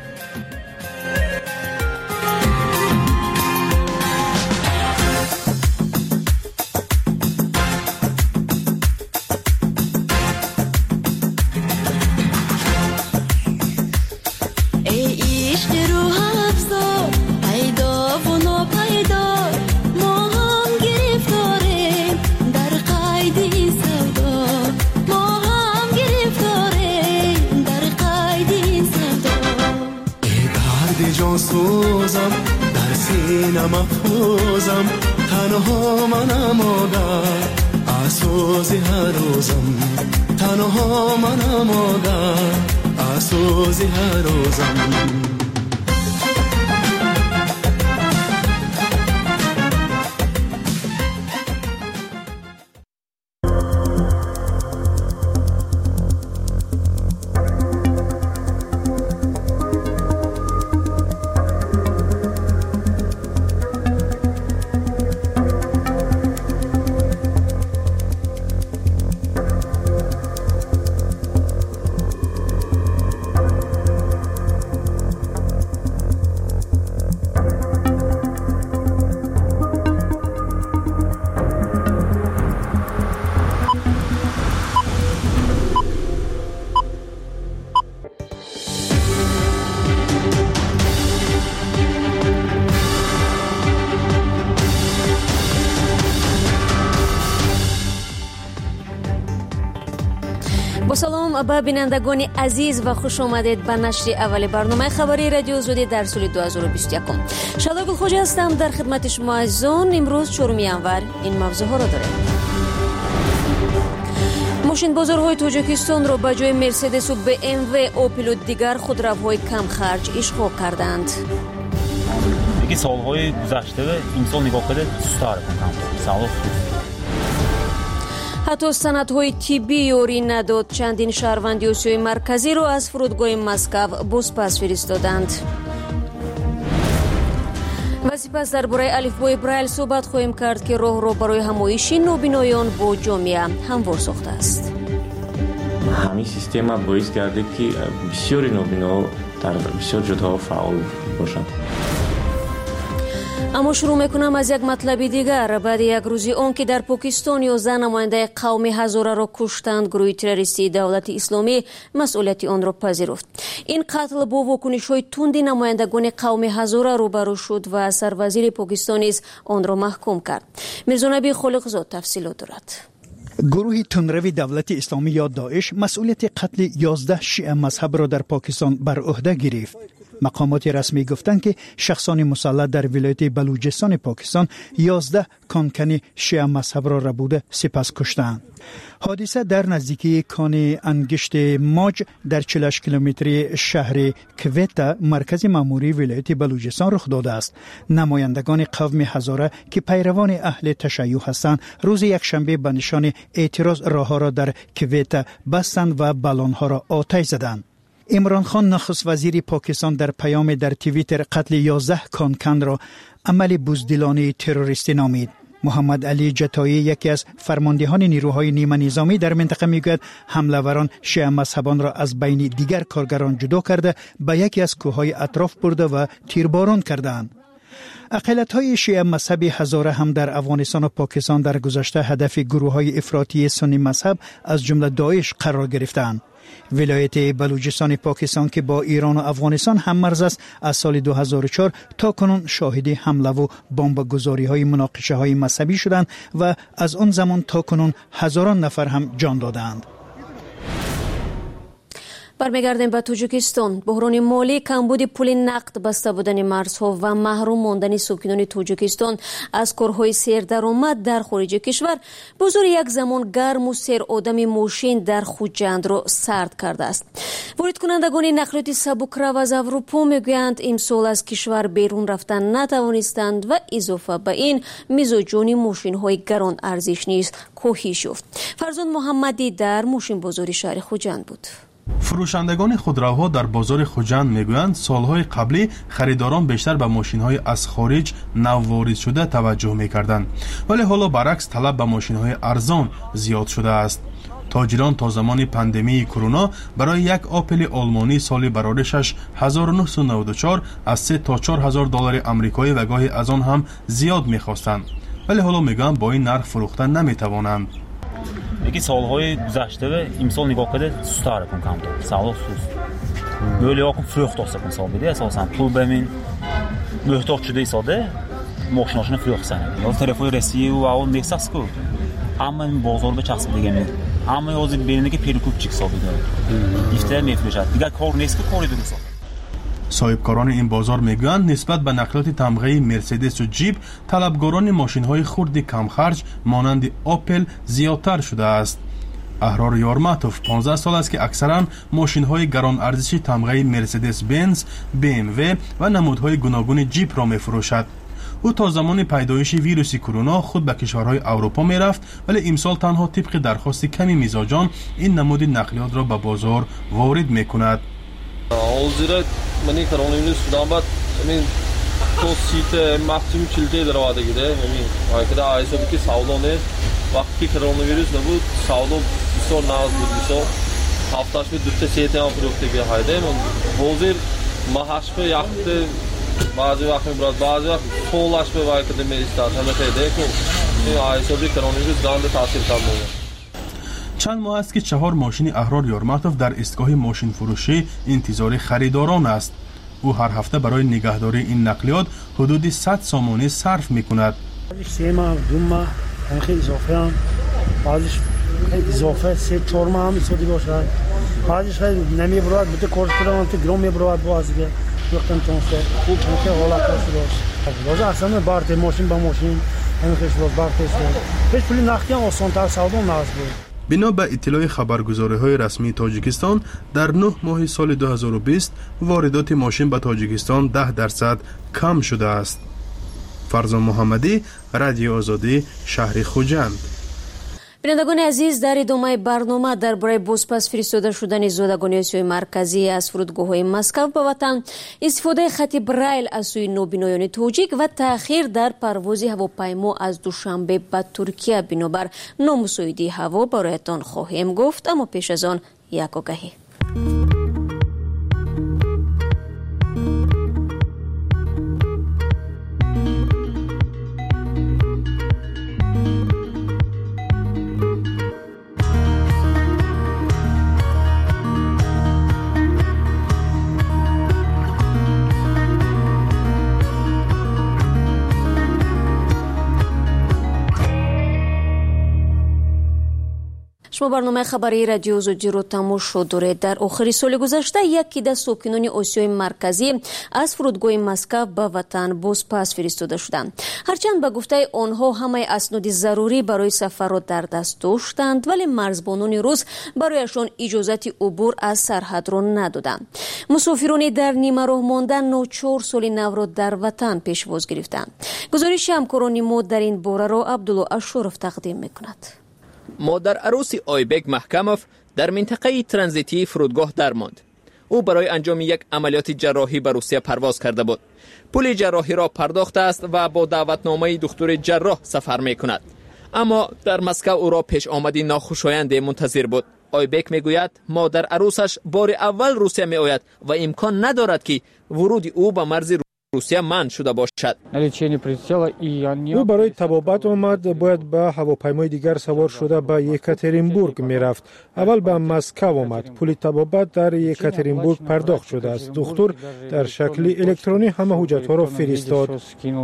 ما سوزم در سینه محفوظم تنها منم آگاه از سوز هر روزم تنها منم آگاه از سوز هر روزم با سلام به بینندگان عزیز و خوش آمدید به نشر اول برنامه خبری رادیو زودی در سال دو هزار و بیست و یک. شالا گلخوجی هستم در خدمت شما عزیزان. امروز چهارم ینور این موضوع ها را داریم. ماشین بازارهای تاجیکستان را به جای مرسدس و بی ام و اوپل و دیگر خودروهای کم خرج اشغال کردند. دیگه سالهای گذشته و امسال نگاه کرده سست‌تر کنم. سال حتی سندهای طبی یاری نداد. چندین شهروند آسیای مرکزی را از فرودگاه مسکو بازپس فرستادند. و سپس درباره الفبای برایل صحبت خواهیم کرد که راه را برای همایش نابینایان با جامعه هموار ساخته است. همین سیستم باعث کرده که بسیاری نابینا در بسیار جاها فعال باشند. اما شروع میکنم از یک مطلب دیگر. بعد یک روزی آن که در پاکستان یازده نماینده قوم هزاره را کشتند، گروه تروریستی دولت اسلامی مسئولیت آن را پذیرفت. این قتل با واکنش‌های تند نمایندگان قوم هزاره روبرو شد و سروزیر پاکستان نیز آن را محکوم کرد. میرزا نبی خالقزاد تفصیلات دارد. گروه تندروی دولت اسلامی یا داعش مسئولیت قتل یازده شیعه مذهب را در پاکستان بر عهده گرفت. مقامات رسمی گفتند که شخصان مسلح در ولایت بلوچستان پاکستان یازده کانکنی شیعه مذهب را ربوده سپس کشتند. حادثه در نزدیکی کان انگشت ماج در چهل و هشت کیلومتری شهر کویتا مرکز ماموری ولایت بلوچستان رخ داده است. نمایندگان قوم هزاره که پیروان اهل تشیع هستند روز یکشنبه به نشان اعتراض راهها را در کویتا بستند و بالونها را آتش زدند. عمران خان نخست وزیر پاکستان در پیام در توییتر قتل یازده کانکن را عمل بزدلانه تروریستی نامید. محمد علی جتایی یکی از فرماندهان نیروهای نیمه نظامی در منطقه میگوید حمله‌وران شیعه مذهبان را از بین دیگر کارگران جدا کرده به یکی از کوههای اطراف برده و تیرباران کردند. اقلیت‌های شیعه مذهبی هزاره هم در افغانستان و پاکستان در گذشته هدف گروه‌های افراطی سنی مذهب از جمله داعش قرار گرفتند. ولایت بلوچستان پاکستان که با ایران و افغانستان هم مرز است از سال دو هزار و چهار تا کنون شاهد حمله و بمبگذاری‌های مناقشه‌های مذهبی شدند و از آن زمان تا کنون هزاران نفر هم جان دادند. برمیگردیم به تاجیکستان. بحران مالی، کمبود پول نقد، بسته بودن مرزها و محروم ماندن ساکنان تاجیکستان از کارهای سیر درآمد در خارج کشور بازار یک زمان گرم و سیر آدم ماشین در خوجند را سرد کرده است. وارد کنندگان نقلیات سبکرو از اروپا میگویند امسال از کشور بیرون رفتن نتوانستند و اضافه به این میزاجان ماشین های گران ارزش نیز کاهش یافت. فرزان محمدی در ماشین بازار شهر خوجند بود. فروشندگان خودروها در بازار خوجند میگویند سالهای قبلی خریداران بیشتر به ماشین‌های از خارج نو وارد شده توجه می‌کردند، ولی حالا برعکس طلب به ماشین‌های ارزان زیاد شده است. تاجران تا زمان پاندمی کرونا برای یک آپل آلمانی سالی برای شش هزار و نهصد و نود و چهار از سه تا چهار هزار دلار آمریکایی و گاهی از آن هم زیاد می‌خواستند، ولی حالا میگویند با این نرخ فروختن نمی‌توانند. یکی سالهای گذشته و امسال نگاه کرده سست‌تر کن کم داد. سال سوست. böyle yakın fırıqdaqsa konsol bidi əsasən pul bəmin möhtaç şuday sadə maşınlaşını fırıqsan. Ya telefon rəsiyi və o nexsasku. Amma bazar və çaxsı digəmi. Amma yoz birindəki perikupçik sadə. İftə mefləşət. Digər kor neski koridoru sadə. صاحبکاران این بازار میگویند نسبت به نقلات تمغه‌ای مرسدس و جیپ طلبگاران ماشین‌های خرد کم خرج مانند آپل زیادتر شده است. احرار یارمتوف پانزده سال است که اکثرا ماشین‌های گران ارزشی تمغه مرسدس بنز، بی ام و و نمودهای گوناگون جیپ را می‌فروشد. او تا زمان پیدایش ویروس کرونا خود به کشورهای اروپا می‌رفت، ولی امسال تنها طبق درخواست کمی میزاجان این نمود نقلیات را به بازار وارد می‌کند. Hozirda meni koronavirusdan bad men to site maximum kilde daravadagide men ayda aysa ki savdone vaqti koronavirus da bu savdo bisor naz bud bisor haftash me dutta sete ham fruktege hayde men hozir mahash pe yaqti bazi vaqt me biraz bazi vaqt solash pe vaqtda me istat hamete ko men aysa ki koronavirus dan da tasir kalmoya. چند ماه است که چهار ماشین احرار یارمتوف در ایستگاه ماشین فروشی انتظار خریداران است. او هر هفته برای نگهداری این نقلیات حدود صد سامانه صرف می‌کند. سه ماه دو ماه خیلی اضافه هم بعضیش اضافه سه چهار ماه هم استفاده باشد. بعضیش خیلی نمیبرد بده کارش کنم تو گرام میبرد بازگه وقتاً تونسته خوب که حالا کارش داشت. باز اصلا بارت ماشین با ماشین همین خیلی بارت است. هیچ پولی نقدی هم آسان‌تر سودا ناز بود. بنا به اطلاع خبرگزاری‌های رسمی تاجیکستان در نه ماه سال دو هزار و بیست واردات ماشین به تاجیکستان ده درصد کم شده است. فرزان محمدی، رادیو آزادی، شهر خوجند. بینندگان عزیز، در ادامه برنامه درباره بازپس فرستاده شدن زادگان آسیای مرکزی از فرودگاه‌های مسکو به وطن، استفاده خط بریل از سوی نوبینایان تاجیک و تأخیر در پرواز هواپیما از دوشنبه به ترکیه بنابر نامساعدی هوا برایتان خواهیم گفت، اما پیش از آن یک آگهی. شما برنامه خبری رادیو آزادی رو تماشا دارید. در آخر سال گذشته یکی از ساکنان آسیای مرکزی از فرودگاه مسکو به وطن بازپس فرستاده شدند. هرچند به گفته آنها همه اسناد ضروری برای سفر را در دست داشتند، ولی مرزبانان روس برایشان اجازه عبور از سرحد را ندادند. مسافران در نیمه راه مانده ناچار سال نو را در وطن پیشواز گرفتند. گزارش همکاران ما در این باره را عبدالله اشرف تقدیم میکند. مادر عروس آیبک محکموف در منطقه ترانزیتی فرودگاه درماند. او برای انجام یک عملیات جراحی به روسیه پرواز کرده بود. پول جراحی را پرداخته است و با دعوتنامه دکتر جراح سفر می کند. اما در مسکو او را پیش آمدی ناخوشایند منتظر بود. آیبک می گوید مادر عروسش بار اول روسیه می آید و امکان ندارد که ورود او به مرز روسیه منع شده باشد. او برای طبابت آمد، باید به هواپیمای دیگر سوار شده به یکاترینبورگ می رفت. اول به مسکو آمد. پول طبابت در یکاترینبورگ پرداخت شده است. دکتر در شکل الکترونی همه حجت ها را فرستاد.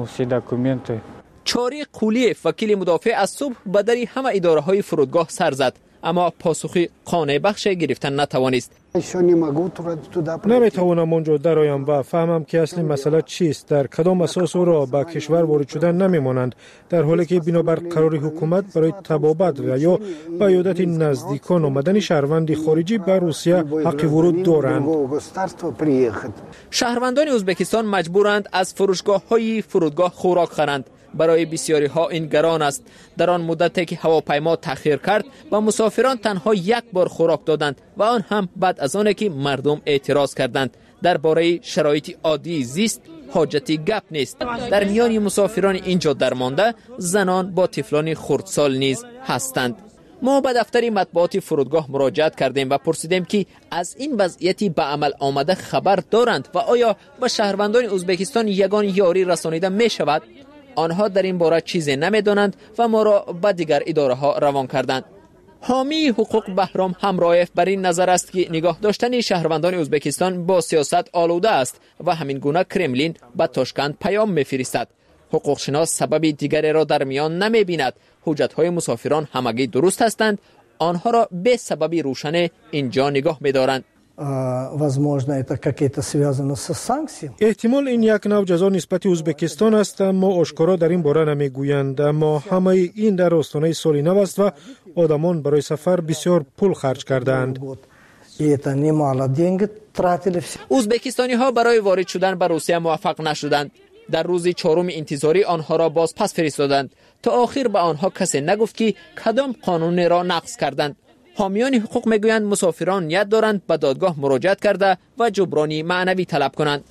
چاری قولیف وکیل مدافع از صبح به در همه اداره های فرودگاه سر زد، اما پاسخی قانع بخش گرفتن نتوانست. نمیتوانم آنجا درایم و فهمم که اصلی مسئله چیست. در کدام اساس او را به کشور وارد شدن نمیمانند، در حالی که بنابر قرار حکومت برای طبابت و یا به عیادت نزدیکان آمدن شهروند خارجی به روسیه حق ورود دارند. شهروندان ازبکستان مجبورند از فروشگاه های فرودگاه خوراک خرند. برای بسیاری ها این گران است. در آن مدتی که هواپیما تأخیر کرد و مسافران تنها یک بار خوراک دادند و آن هم بعد از آن که مردم اعتراض کردند. درباره شرایط عادی زیست حاجتی گپ نیست. در میان مسافران اینجا درمانده زنان با طفلان خردسال نیز هستند. ما به دفتر مطبوعات فرودگاه مراجعت کردیم و پرسیدیم که از این وضعیتی به عمل آمده خبر دارند و آیا به شهروندان ازبکستان یگان یاری رسانیده می شود؟ آنها در این باره چیزی نمیدانند و ما را به دیگر اداره ها روان کردند. حامی حقوق بهرام همرایف بر این نظر است که نگاه داشتن شهروندان ازبکستان با سیاست آلوده است و همین گونه کرملین به تاشکند پیام می‌فرستد. حقوق شناس سبب دیگری را در میان نمی‌بیند. حجت‌های مسافران همگی درست هستند، آنها را به سبب روشن اینجا نگاه می‌دارند. возможно, это какие-то связано со санкциями. احتمال این یک نوع جزا نسبت ازبکستان است، اما آشکارا در این باره نمیگویند. اما همه این در آستانه سال نو است و آدمان برای سفر بسیار پول خرج کردند. ازبکستانی ها برای وارد شدن به روسیه موفق نشدند. در روز چهارم انتظاری آنها را باز پس فرستادند. تا آخر به آنها کسی نگفت که کدام قانون را نقض کردند. حامیان حقوق میگویند مسافران نیت دارند به دادگاه مراجعت کرده و جبرانی معنوی طلب کنند.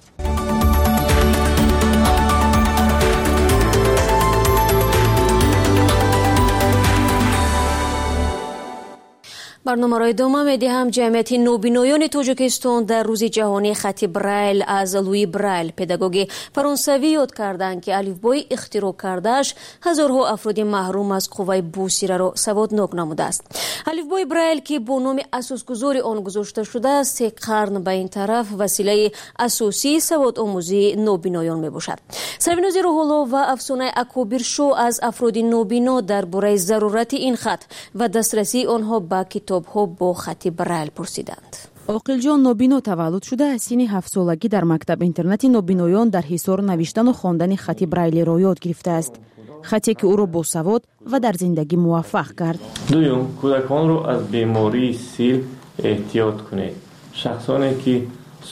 برنامه را ادامه می‌دهم. جمعیت نوبینایان تاجیکستان در روز جهانی خط برایل از لویی برایل پداگوگ فرانسوی یاد کردند که الفبای اختراع کردهش هزارها افراد محروم از قوه بوسیره را سوادناک نموده است. الفبای برایل که با نام اساسگذار آن گذاشته شده است، سه قرن به این طرف وسیله اساسی سواد آموزی نوبینایان میباشد. سرونوزی روح‌الله و افسانه اکابر شو از افراد نوبینا درباره ضرورت این خط و دسترسی آنها به کتاب ها با خط برایل پرسیدند. عاقل جان نوبینو تولد شده از سن هفت سالگی در مکتب اینترنتی نوبینایان در حصار نوشتن و خواندن خط برایل را یاد گرفته است. خطی که او را با سواد و در زندگی موفق کرد. دوم، کودکان را از بیماری سیل احتیاط کنید. شخصانی که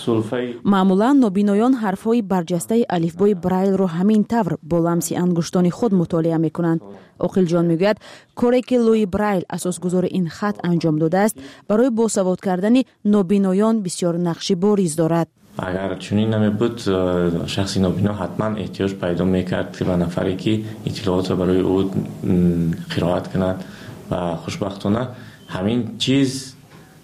معمولا نوبینایان حرفهای برجسته الفبای برایل را همین طور با لمس انگشتان خود مطالعه میکنند. عاقل جان میگوید کاری که لویی برایل اساسگذار این خط انجام داده است برای باسواد کردن نوبینایان بسیار نقش بارز دارد. اگر چنین نمی بود شخصی نوبینا حتما احتیاج پیدا میکرد که به نفری که اطلاعات برای او قرائت کند و خوشبختانه همین چیز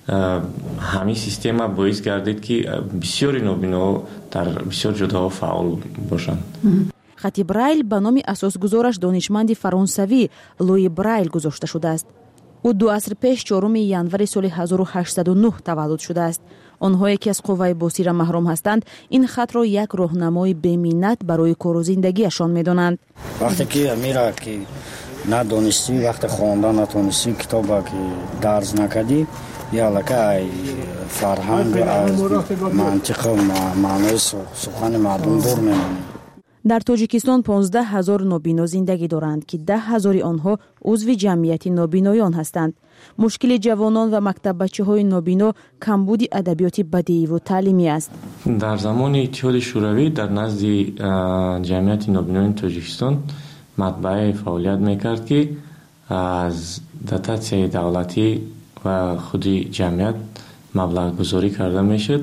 همین سیستم باعث گردید که بسیاری نوبینا در بسیار جاها فعال باشند. خط برایل به نام اساسگذارش دانشمند فرانسوی لویی برایل گذاشته شده است. او دو عصر پیش چهارم ژانویه سال هزار و هشتصد و نه تولد شده است. آنهایی که از قوه بصیره محروم هستند این خط را یک راهنمای بی‌منت برای کار و زندگیشان می‌دانند. وقتی که میرا که ندانستی، وقت خواندن نتونستی، کتاب که درس نکردی، یا لکه فرهنگ از منطق و معنای سخن مردم دور میمونی. در تاجیکستان پانزده هزار نوبینا زندگی دارند که ده هزار آنها عضو جمعیت نوبینایان هستند. مشکل جوانان و مکتب بچه های نوبینا کمبود ادبیات بدیعی و تعلیمی است. در زمان اتحاد شوروی در نزد جمعیت نوبینایان تاجیکستان مطبعه فعالیت میکرد که از داتاسیای دولتی و خودی جمعیت مبلغ گذاری کرده میشد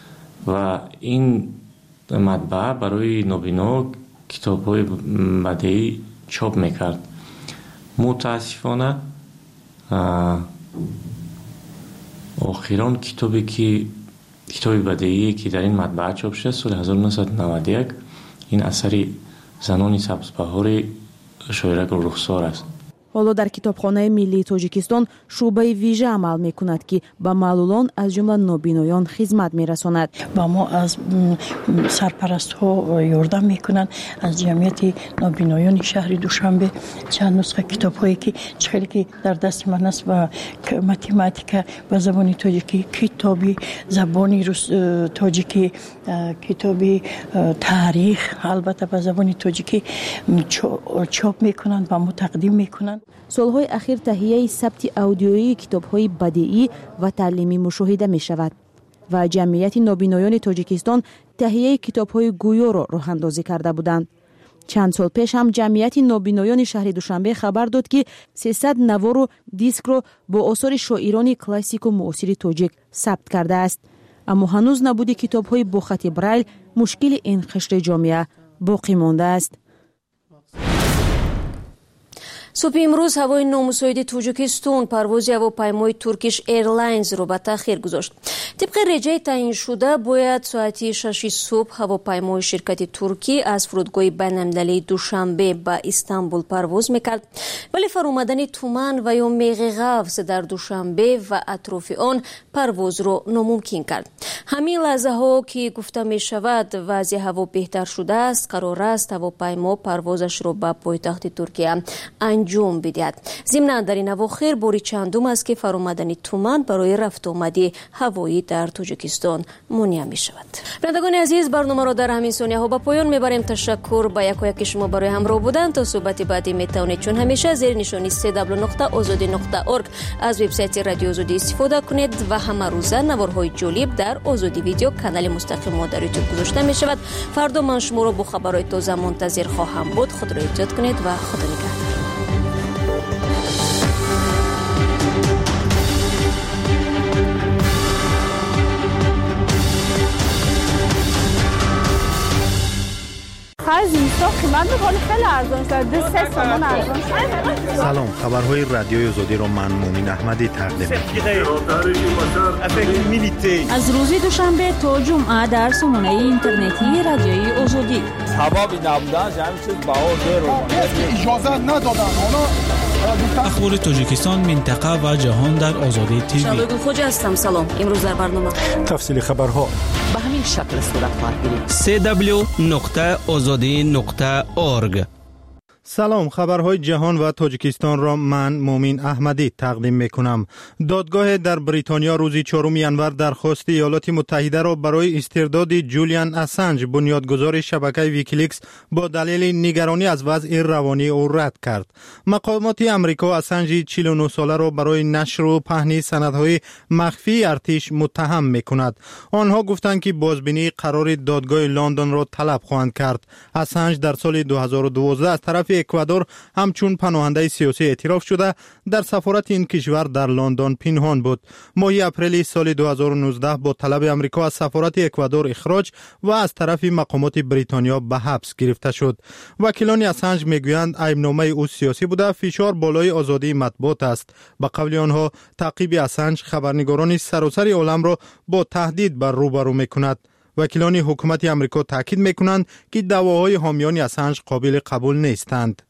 و این مطبعه برای نوبینا کتاب های بدیعی چاپ میکرد. متاسفانه آخران کتابی که کتابی بدیعی که در این مطبعه چاپ شد سال هزار و نهصد و نود و یک این اثری زنان سبزبهار شاعرک رخسار است. حالا در کتابخانه ملی تاجیکستان شعبه ویژه عمل میکند که به معلولان از جمله نوبینایان خدمت میرساند. با ما از سرپرست ها یاردم میکنند از جمعیت نوبینایان شهر دوشنبه چند نسخه کتاب هایی که خیلی که در دست من است و متماتیک به زبان تاجیکی، کتابی زبانی تاجیکی، کتابی تاریخ البته به زبان تاجیکی چاپ میکنند و ما تقدیم میکنند. سالهای اخیر تهیه ثبت اودیویی کتاب‌های بدیعی و تعلیمی مشاهده می‌شود و جمعیت نوبینایان تاجیکستان تهیه کتاب‌های گویا را راه اندازی کرده بودند. چند سال پیش هم جمعیت نوبینایان شهر دوشنبه خبر داد که سیصد نوار و دیسک را با آثار شاعران کلاسیک و معاصر تاجیک ثبت کرده است. اما هنوز نبود کتاب‌های با خط برایل مشکل این قشر جامعه باقی مانده است. صبح امروز هوای نامساعد تاجیکستان پرواز هواپیمای ترکیش ایرلاینز را به تأخیر گذاشت. طبق رجای تعیین شده باید ساعت شش صبح هواپیمای شرکت ترکی از فرودگاه بین‌المللی دوشنبه به استانبول پرواز میکرد، ولی فرآمدن طوفان و یا میغ قفز در دوشنبه و اطراف آن پرواز را ناممکن کرد. همین لحظه ها که گفته می شود وضع هوا بهتر شده است، قرار است هواپیما پروازش را به پایتخت ترکیه انجام انجام بدهد. ضمن در این اواخر باری چندم است که فرآمدن تومان برای رفت آمدی هوایی در تاجیکستان مانع می شود. بینندگان عزیز، برنامه را در همین ثانیه ها به پایان میبریم. تشکر به یک و یک شما برای همراه بودن. تا صحبت بعدی میتونید چون همیشه زیر نشانی سه دبلیو نقطه آزادی نقطه اورگ از وبسایت رادیو آزادی استفاده کنید و همه روزه نوارهای جالب در آزادی ویدیو کانال مستقیم ما در یوتیوب گذاشته می شود. فردا من شما را با خبرهای تازه منتظر خواهم بود. خود را احتیاط کنید و خدا نگهدار. از اینستا قیمت می‌کنه خیلی ارزان شده. دو سه تومان ارزان شده. سلام، خبرهای رادیوی آزادی را من مومین احمدی تقدیم می‌کنم. از روز دوشنبه تا جمعه در سامانه اینترنتی رادیوی آزادی. سبب نبودن جمع چیز بهار دیر اجازه ندادن. اخبار تاجیکستان، منطقه و جهان در آزادی تیوی. شادو خوجا هستم. سلام. امروز در برنامه تفصیل خبرها به همین شکل صورت خواهد گرفت. سه دبلیو نقطه آزادی نقطه اورگ. سلام، خبرهای جهان و تاجیکستان را من مومین احمدی تقدیم میکنم. دادگاه در بریتانیا روز چهارم ژانویه درخواست ایالات متحده را برای استرداد جولیان اسانج، بنیادگذار شبکه ویکیلیکس، با دلیل نگرانی از وضع روانی او رد کرد. مقامات امریکا اسانج چهل و نه ساله را برای نشر و پهن سندهای مخفی ارتش متهم میکند. آنها گفتند که بازبینی قرار دادگاه لندن را طلب خواهند کرد. اسانج در سال دو هزار و دوازده از طرف اکوادور همچون پناهنده سیاسی اعتراف شده در سفارت این کشور در لندن پنهان بود. ماه اپریل سال دو هزار و نوزده با طلب امریکا از سفارت اکوادور اخراج و از طرف مقامات بریتانیا به حبس گرفته شد. وکیلان اسانج میگویند ایبنامه او سیاسی بوده، فشار بالای آزادی مطبوعات است. به قول آنها تعقیب اسانج خبرنگاران سراسر عالم را با تهدید بر روبرو میکند. وکیلان حکومت امریکا تاکید میکنند که دعواهای حامیان اسانج قابل قبول نیستند.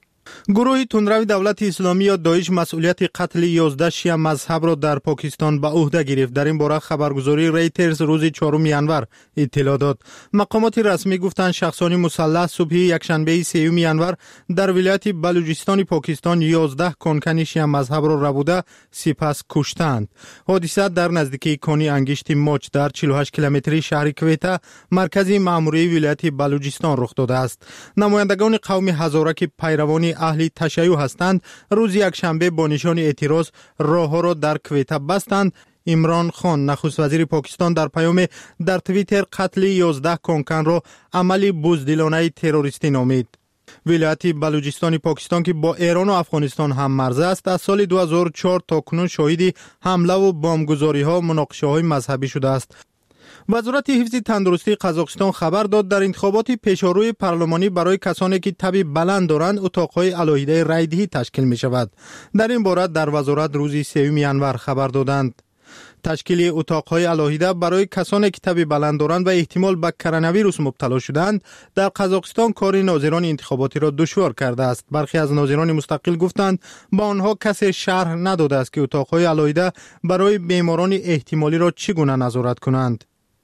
گروه تندرو دولت اسلامی یا داعش مسئولیت قتل یازده شیعه مذهب را در پاکستان به عهده گرفت. در این باره خبرگزاری ریترز روز چهارم ژانویه اطلاع داد. مقامات رسمی گفتند شخصانی مسلح صبح یکشنبه سوم ژانویه در ولایت بلوچستان پاکستان یازده کانکن شیعه مذهب را ربوده سپس کشتند. حادثه در نزدیکی کانی انگشت ماچ در چهل و هشت کیلومتری شهر کویته، مرکز مأموری ولایت بلوچستان رخ داده است. نمایندگان قوم هزاره که پیروان اهل تشیع هستند روز یکشنبه با نشان اعتراض راهها را در کویته بستند. عمران خان نخست وزیر پاکستان در پیام در توییتر قتل یازده کانکن را عمل بزدلانه تروریستی نامید. ولایت بلوچستان پاکستان که با ایران و افغانستان هم مرز است از سال دو هزار و چهار تا کنون شاهد حمله و بمبگذاری ها مناقشه های مذهبی شده است. وزارت حفظ تندرستی قزاقستان خبر داد در انتخابات پیشاروی پارلمانی برای کسانی که تب بلند دارند اتاقهای علاهیده رایدهی تشکیل می شود. در این باره در وزارت روز سوم ژانویه خبر دادند. تشکیل اتاقهای علاهیده برای کسانی که تب بلند دارند و احتمال به کرونا ویروس مبتلا شدند در قزاقستان کار ناظران انتخاباتی را دشوار کرده است. برخی از ناظران مستقل گفتند با آنها کسی شرح نداده است که اتاقهای علاهیده برای بیماران احتمالی را چگونه نظارت کنند.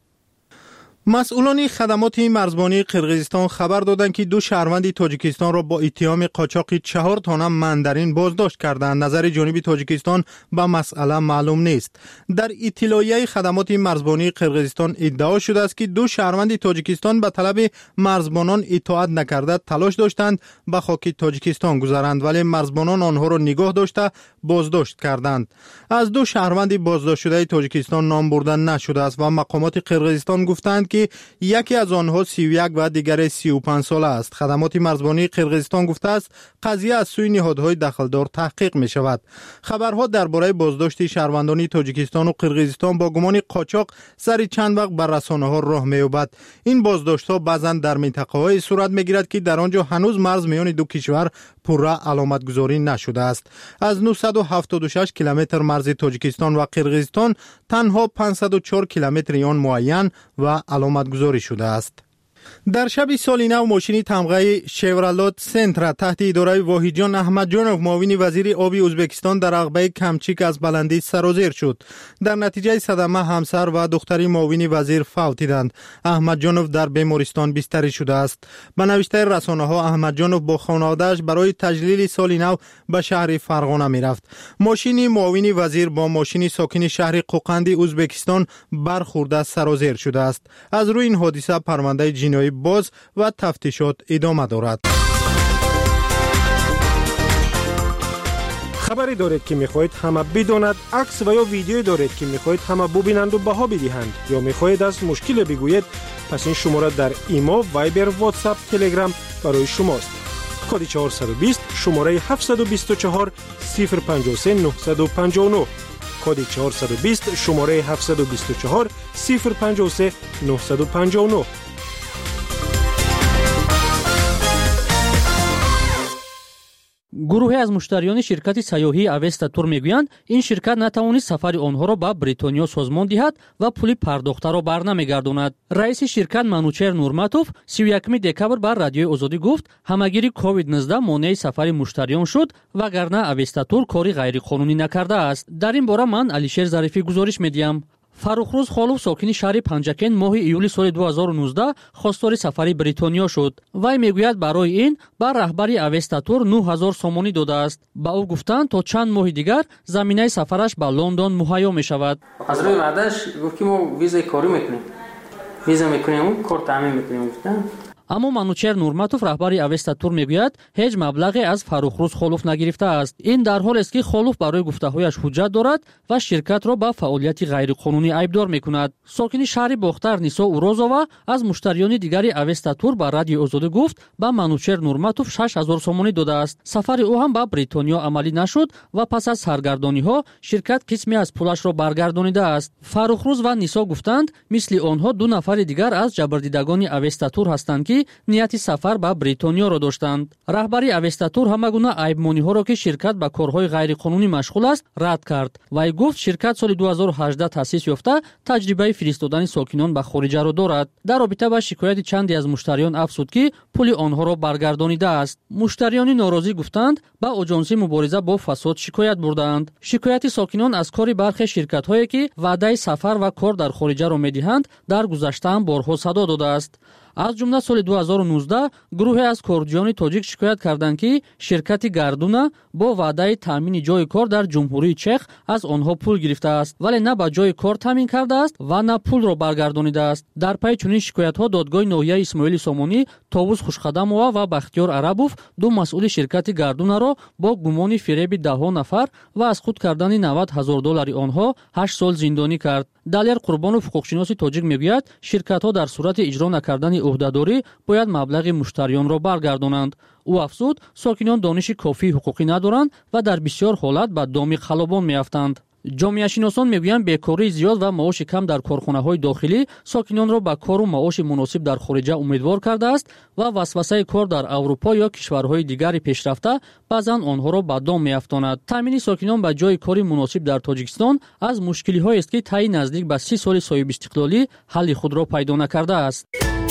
مسئولان خدمات مرزبانی قرقیزستان خبر دادند که دو شهروند تاجیکستان را با اتهام قاچاق چهار تن مندرین بازداشت کردند. نظر جانب تاجیکستان به مسئله معلوم نیست. در اطلاعیه خدمات مرزبانی قرقیزستان ادعا شده است که دو شهروند تاجیکستان به طلب مرزبانان اطاعت نکرده تلاش داشتند به خاک تاجیکستان گذرند، ولی مرزبانان آنها را نگاه داشته بازداشت کردند. از دو شهروند بازداشت شده تاجیکستان نام برده نشده است و مقامات قرقیزستان گفتند که یکی از آنها سی و یک و دیگر سی و پنج ساله است. خدمات مرزبانی قرقیزستان گفته است قضیه از سوی نهادهای دخلدار تحقیق می شود. خبرها درباره بازداشت شهروندان تاجیکستان و قرقیزستان با گمان قاچاق سری چند وقت بر رسانه ها راه می یابد. این بازداشت ها بعضا در منطقه های صورت می گیرد که در آنجا هنوز مرز میان دو کشور پورا علامت گذاری نشده است. از نهصد و هفتاد و شش کیلومتر مرز تاجیکستان و قرقیزستان تنها پانصد و چهار کیلومتر آن معین و علامت گذاری شده است. در شب سال نو ماشین تمغه شورالات سنتر تحت اداره واحدجان احمد جانوف معاون وزیر آبی ازبکستان در عقبه کمچیک از بلندی سرازیر شد. در نتیجه صدمه همسر و دختری معاون وزیر فوت دیدند. احمد جانوف در بیمارستان بستری شده است. به نوشته رسانه ها احمد جانوف با خانواده‌اش برای تجلیل سال نو به شهر فرغانه می رفت. ماشین معاون وزیر با ماشین ساکن شهر قوقند ازبکستان برخورده سرازیر شده است. از روی این حادثه پرونده جنایی باز و تفتیشات ادامه دارد. خبری دارید که میخواهید همه بداند، عکس و یا ویدیو دارید که میخواهید همه ببینند و بها بدهند، یا میخواهید از مشکل بگویید، پس این شماره در ایما، وایبر، واتساپ، تلگرام برای شماست. کد چهارصد و بیست شماره هفتصد و بیست و چهار صفر پنجاه و سه نهصد و پنجاه و نه. کد چهارصد و بیست شماره هفتصد و بیست و چهار صفر پنجاه و سه نهصد و پنجاه و نه. گروهی از مشتریان شرکت سیاحی اوستا تور میگویند این شرکت نتوانست سفر آنها را به بریتانیا سازمان دهد و پول پرداخته را برنمیگرداند. رئیس شرکت منوچهر نورماتوف سی و یکم دکبر بر رادیوی آزادی گفت همگیری کووید نوزده مانع سفر مشتریان شد وگرنه اوستا تور کاری غیرقانونی نکرده است. در این باره من علیشیر ظریفی گزارش میدیم. فروخروز خالوف ساکنی شهر پنجکن ماه ایولی سال دو هزار و نوزده خواستار سفری بریتانیا شد. وی میگوید برای این بر رهبری اوستا تور نه هزار سومانی داده است. با او گفتند تا چند ماه دیگر زمینه سفرش به لندن مهیا می شود. از روی وعدهش گفت که ما ویزای کاری میکنیم. ویزا میکنیم، کار تامین میکنیم گفتن. اما منوچهر نورماتوف رهبری اوستا تور میگوید هیچ مبلغی از فروخروز خالوف نگرفته است. این در حالی است که خالوف برای گفته‌هایش حجت دارد و شرکت را به فعالیت غیرقانونی ایبدار میکند. ساکن شهر باختر نیسا اورازова از مشتریان دیگری اوستا تور به رادیو آزادی گفت به منوچهر نورماتوف شش هزار سومانی داده است. سفر او هم به بریتانیا عملی نشد و پس از سرگردانی‌ها شرکت قسمی از پولش را برگردانیده است. فروخروز و نیسا گفتند مثل آنها دو نفر دیگر از جبردیدگان اوستا تور هستند که نیتی سفر به بریتانیا را داشتند. رهبری اوستا تور همگونه عیب‌مانی‌ها را که شرکت به کارهای غیرقانونی مشغول است رد کرد. وی گفت شرکت سال دو هزار و هجده تأسیس یافته تجربه فرستادن ساکنان به خارج را دارد. در رابطه با شکایت چندی از مشتریان افزود که پول آنها را برگردانیده است. مشتریان ناراضی گفتند به آژانسی مبارزه با فساد شکایت بردند. شکایت ساکنان از کار برخی شرکت‌هایی که وعده سفر و کار در خارج را می‌دهند در گذشته هم بارها صدا داده است. از جمله سال دو هزار و نوزده گروهی از کارجویان تاجیک شکایت کردند که شرکت گردونه با وعده تامین جای کار در جمهوری چخ از آنها پول گرفته است ولی نه به جای کار تامین کرده است و نه پول را برگردانیده است. در پی چنین شکایت‌ها دادگاه ناحیه اسماعیل سامانی طاووس خوشخدمова و بختیار عربوف دو مسئول شرکت گردونه را با گمان فریب ده نفر و از خود کردن نود هزار دلار آنها هشت سال زندانی کرد. دلیر قربانوف حقوقشناس تاجیک میگوید شرکت‌ها در صورت اجرا نکردن عهدهداری باید مبلغ مشتریان را برگردانند. او افزود ساکنان دانش کافی حقوقی ندارند و در بسیار حالت به دام خلبان میافتند. جامعه شناسان میگویند بیکاری زیاد و معاش کم در کارخانه‌های داخلی ساکنان را به کار و معاش مناسب در خارج امیدوار کرده است و وسوسه کار در اروپا یا کشورهای دیگر پیشرفته بعضا آنها را به دام میافتاند. تامین ساکنان به جای کاری مناسب در تاجیکستان از مشکلی‌هایی است که طی نزدیک به سی سال صاحب استقلالی حل خود را پیدا نکرده است.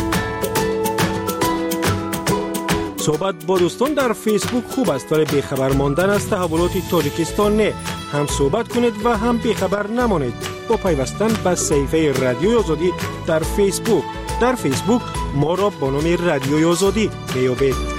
صحبت با دوستان در فیسبوک خوب است ولی بیخبر ماندن از تحولات تاجیکستان نه. هم صحبت کنید و هم بیخبر نمانید با پیوستن به صفحه رادیوی آزادی در فیسبوک. در فیسبوک ما را با نام رادیوی آزادی میابید.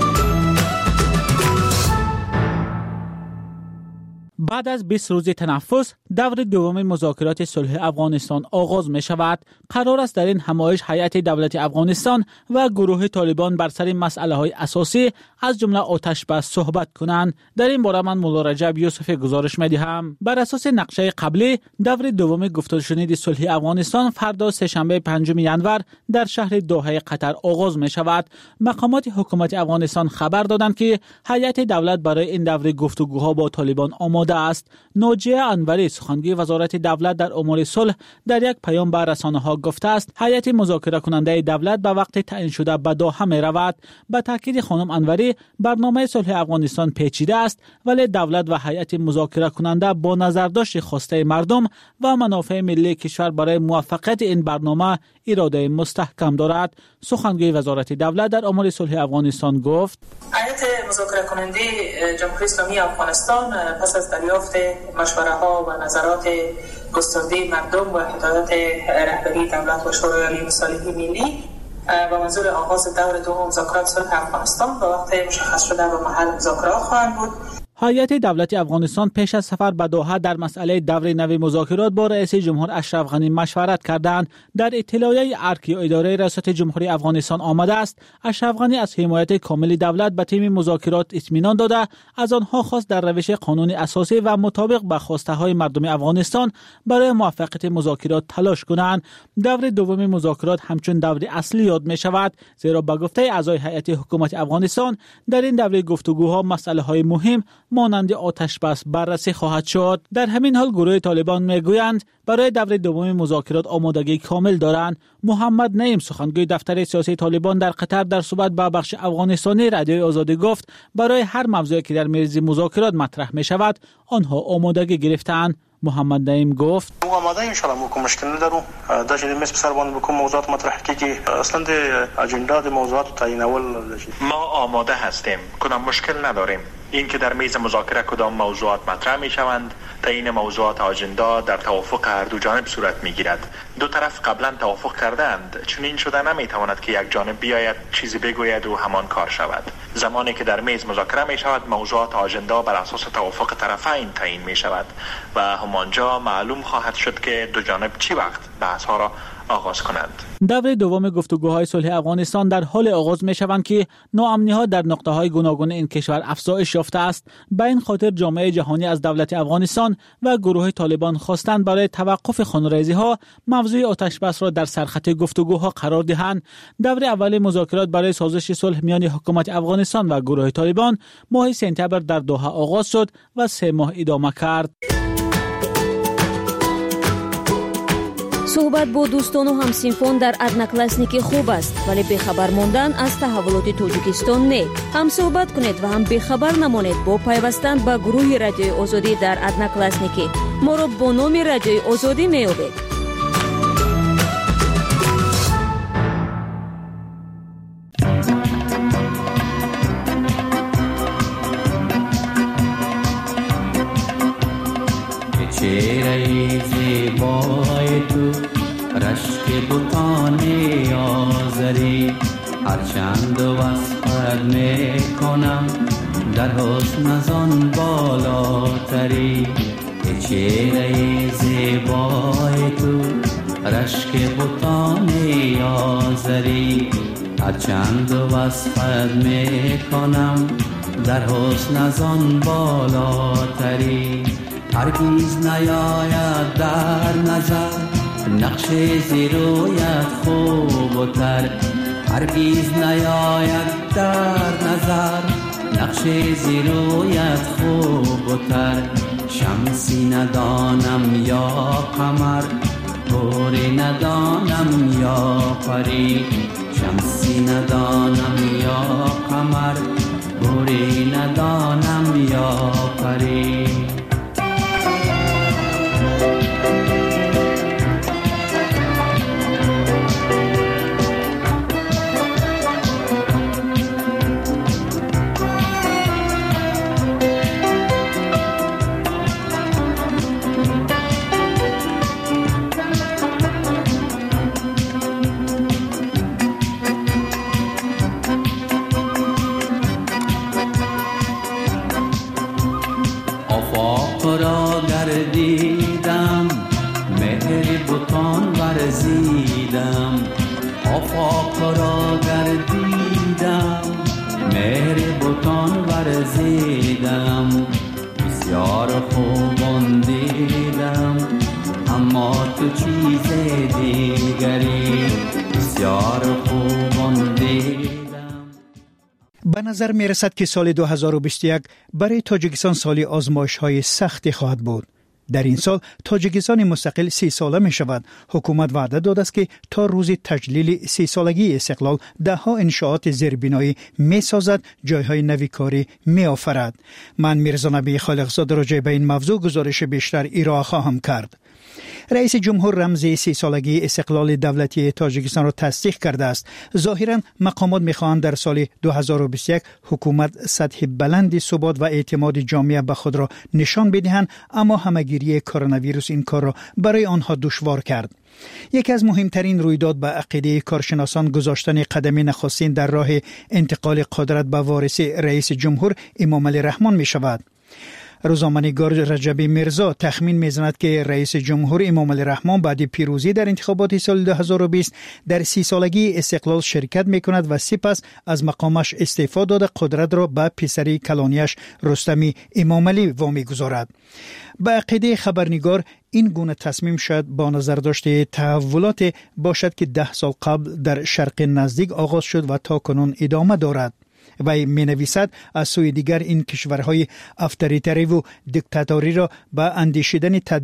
بعد از بیست روز تنفس دور دوم مذاکرات صلح افغانستان آغاز می شود. قرار است در این همایش هیئت دولت افغانستان و گروه طالبان بر سر مسئله های اساسی از جمله آتش بس صحبت کنند. در این باره من مولا رجب یوسف گزارش می دهم. بر اساس نقشه قبلی دور دوم گفتگوشنید صلح افغانستان فردا سه‌شنبه پنجم ژانویه در شهر دوحه قطر آغاز می شود. مقامات حکومت افغانستان خبر دادند که هیئت دولت برای این دور گفتگوها با طالبان آماده است. ناجیه انوری سخنگوی وزارت دولت در امور صلح در یک پیام به رسانه‌ها گفته است هیئت مذاکره کننده دولت به وقت تعیین شده به دوحه می رود. به تاکید خانم انوری برنامه صلح افغانستان پیچیده است ولی دولت و هیئت مذاکره کننده با نظرداشت خواسته مردم و منافع ملی کشور برای موفقیت این برنامه اراده مستحکم دارد. سخنگوی وزارت دولت در امور صلح افغانستان گفت هیئت مذاکره کننده جمهوری اسلامی افغانستان پس از دریافت مشوره ها و نظرات گسترده مردم و هدایت رهبری دولت و شورای عالی مصالح ملی و منظور آغاز دور دوم مذاکرات صلح افغانستان به وقت مشخص شده و محل مذاکرات خواهند بود. هیئت دولتی افغانستان پیش از سفر به دوحه در مسئله دور نو مذاکرات با رئیس جمهور اشرف غنی مشورت کردند. در اطلاعیه ارکی اداره ریاست جمهوری افغانستان آمده است اشرف غنی از حمایت کامل دولت به تیم مذاکرات اطمینان داده از آنها خواست در روش قانون اساسی و مطابق به خواسته های مردم افغانستان برای موفقیت مذاکرات تلاش کنند. دور دوم مذاکرات همچون دور اصلی یاد می شود زیرا به گفته اعضای هیئت حکومت افغانستان در این دوره گفتگوها مسئله های مهم مانند آتش بس بررسی خواهد شد. در همین حال گروه طالبان میگویند برای دور دوم مذاکرات آمادگی کامل دارند. محمد نعیم سخنگوی دفتر سیاسی طالبان در قطر در صحبت با بخش افغانستانی رادیوی آزادی گفت برای هر موضوعی که در میز مذاکرات مطرح می شود آنها آمادگی گرفتند. محمد نعیم گفت ما آماده ان شاء الله مو مشکل ندارو دا چې مس سر باندې بکوم موضوعات مطرح کیږي اصلا د اجندا د موضوعات تعیینول ما آماده هستیم کدام مشکل نداریم این که در میز مذاکره کدام موضوعات مطرح می شوند تعیین موضوعات آجندا در توافق هر دو جانب صورت می گیرد. دو طرف قبلا توافق کردند چون این شده نمی تواند که یک جانب بیاید چیزی بگوید و همان کار شود. زمانی که در میز مذاکره می شود موضوعات آجندا بر اساس توافق طرفین تعیین می شود و همانجا معلوم خواهد شد که دو جانب چی وقت بحث ها را آغاز کنند. دور دوم گفتگوهای صلح افغانستان در حال آغاز می شوند که ناامنی‌ها در نقطه‌های گوناگون این کشور افزایش یافته است. به این خاطر جامعه جهانی از دولت افغانستان و گروه طالبان خواستند برای توقف خانوارزی‌ها موضوع آتش بس را در سرخط گفتگوها قرار دهند. دور اول مذاکرات برای سازش صلح میان حکومت افغانستان و گروه طالبان ماه سپتامبر در دوحه آغاز شد و سه ماه ادامه کرد. صحبت با دوستان و همسینفان در ادناکلاسنیکی خوب است ولی بیخبر ماندن از تحولات تاجیکستان نه. هم صحبت کنید و هم بیخبر نمانید با پیوستن به گروه رادیوی آزادی در ادناکلاسنیکی. ما را با نام رادیوی آزادی میابید. چهره زیبای تو رشک بوتان آزری هرچند وصفت میکنم در حسن از آن بالاتری. چهره زیبای تو رشک بوتان آزری هرچند وصفت میکنم در حسن از آن بالاتری. هرگیز نیاید در نظر نقش زیرویت خوب و تر. هرگیز نیاید در نظر نقش زیرویت خوب و تر. شمسی ندانم یا قمر طوری ندانم یا پری. شمسی ندانم یا قمر طوری ندانم یا پری. آفاق را گردیدم مهر بوتان ورزیدم بسیار خوبان دیدم اما تو چیز دیگری بسیار خوبان دیدم. به نظر می رسد که سال دو هزار و بیست و یک برای تاجیکستان سال آزمایش های سختی خواهد بود. در این سال تاجیکستان مستقل سی ساله می شود. حکومت وعده داده است که تا روز تجلیل سی سالگی استقلال ده ها انشاءات زیربنایی می سازد، جایهای نوی کاری می آفرد. من میرزا نبی خالقزاده راجع به این موضوع گزارش بیشتر ارائه خواهم کرد. رئیس جمهور رمز سی سالگی استقلال دولتی تاجیکستان را تصدیق کرده است. ظاهرا مقامات می‌خواهند در سال دو هزار و بیست و یک حکومت سطح بلند ثبات و اعتماد جامعه به خود را نشان بدهند، اما همهگیری کرونا ویروس این کار را برای آنها دشوار کرد. یکی از مهمترین رویداد به عقیده کارشناسان گذاشتن قدم نخستین در راه انتقال قدرت به وارث رئیس جمهور امام علی رحمان می شود. روزنامه‌نگار رجبی میرزا تخمین میزند که رئیس جمهور امام علی رحمان بعد پیروزی در انتخابات سال دو هزار و بیست در سی سالگی استقلال شرکت میکند و سپس از مقامش استعفا داده قدرت را به پسری کلانیش رستمی امام علی وامی گذارد. به عقیده خبرنگار این گونه تصمیم شاید با نظر داشته تحولات باشد که ده سال قبل در شرق نزدیک آغاز شد و تا کنون ادامه دارد. و می نویسد از سوی دیگر این کشورهای افطاریتری و دیکتاتوری را به اندیشیدن تدبیر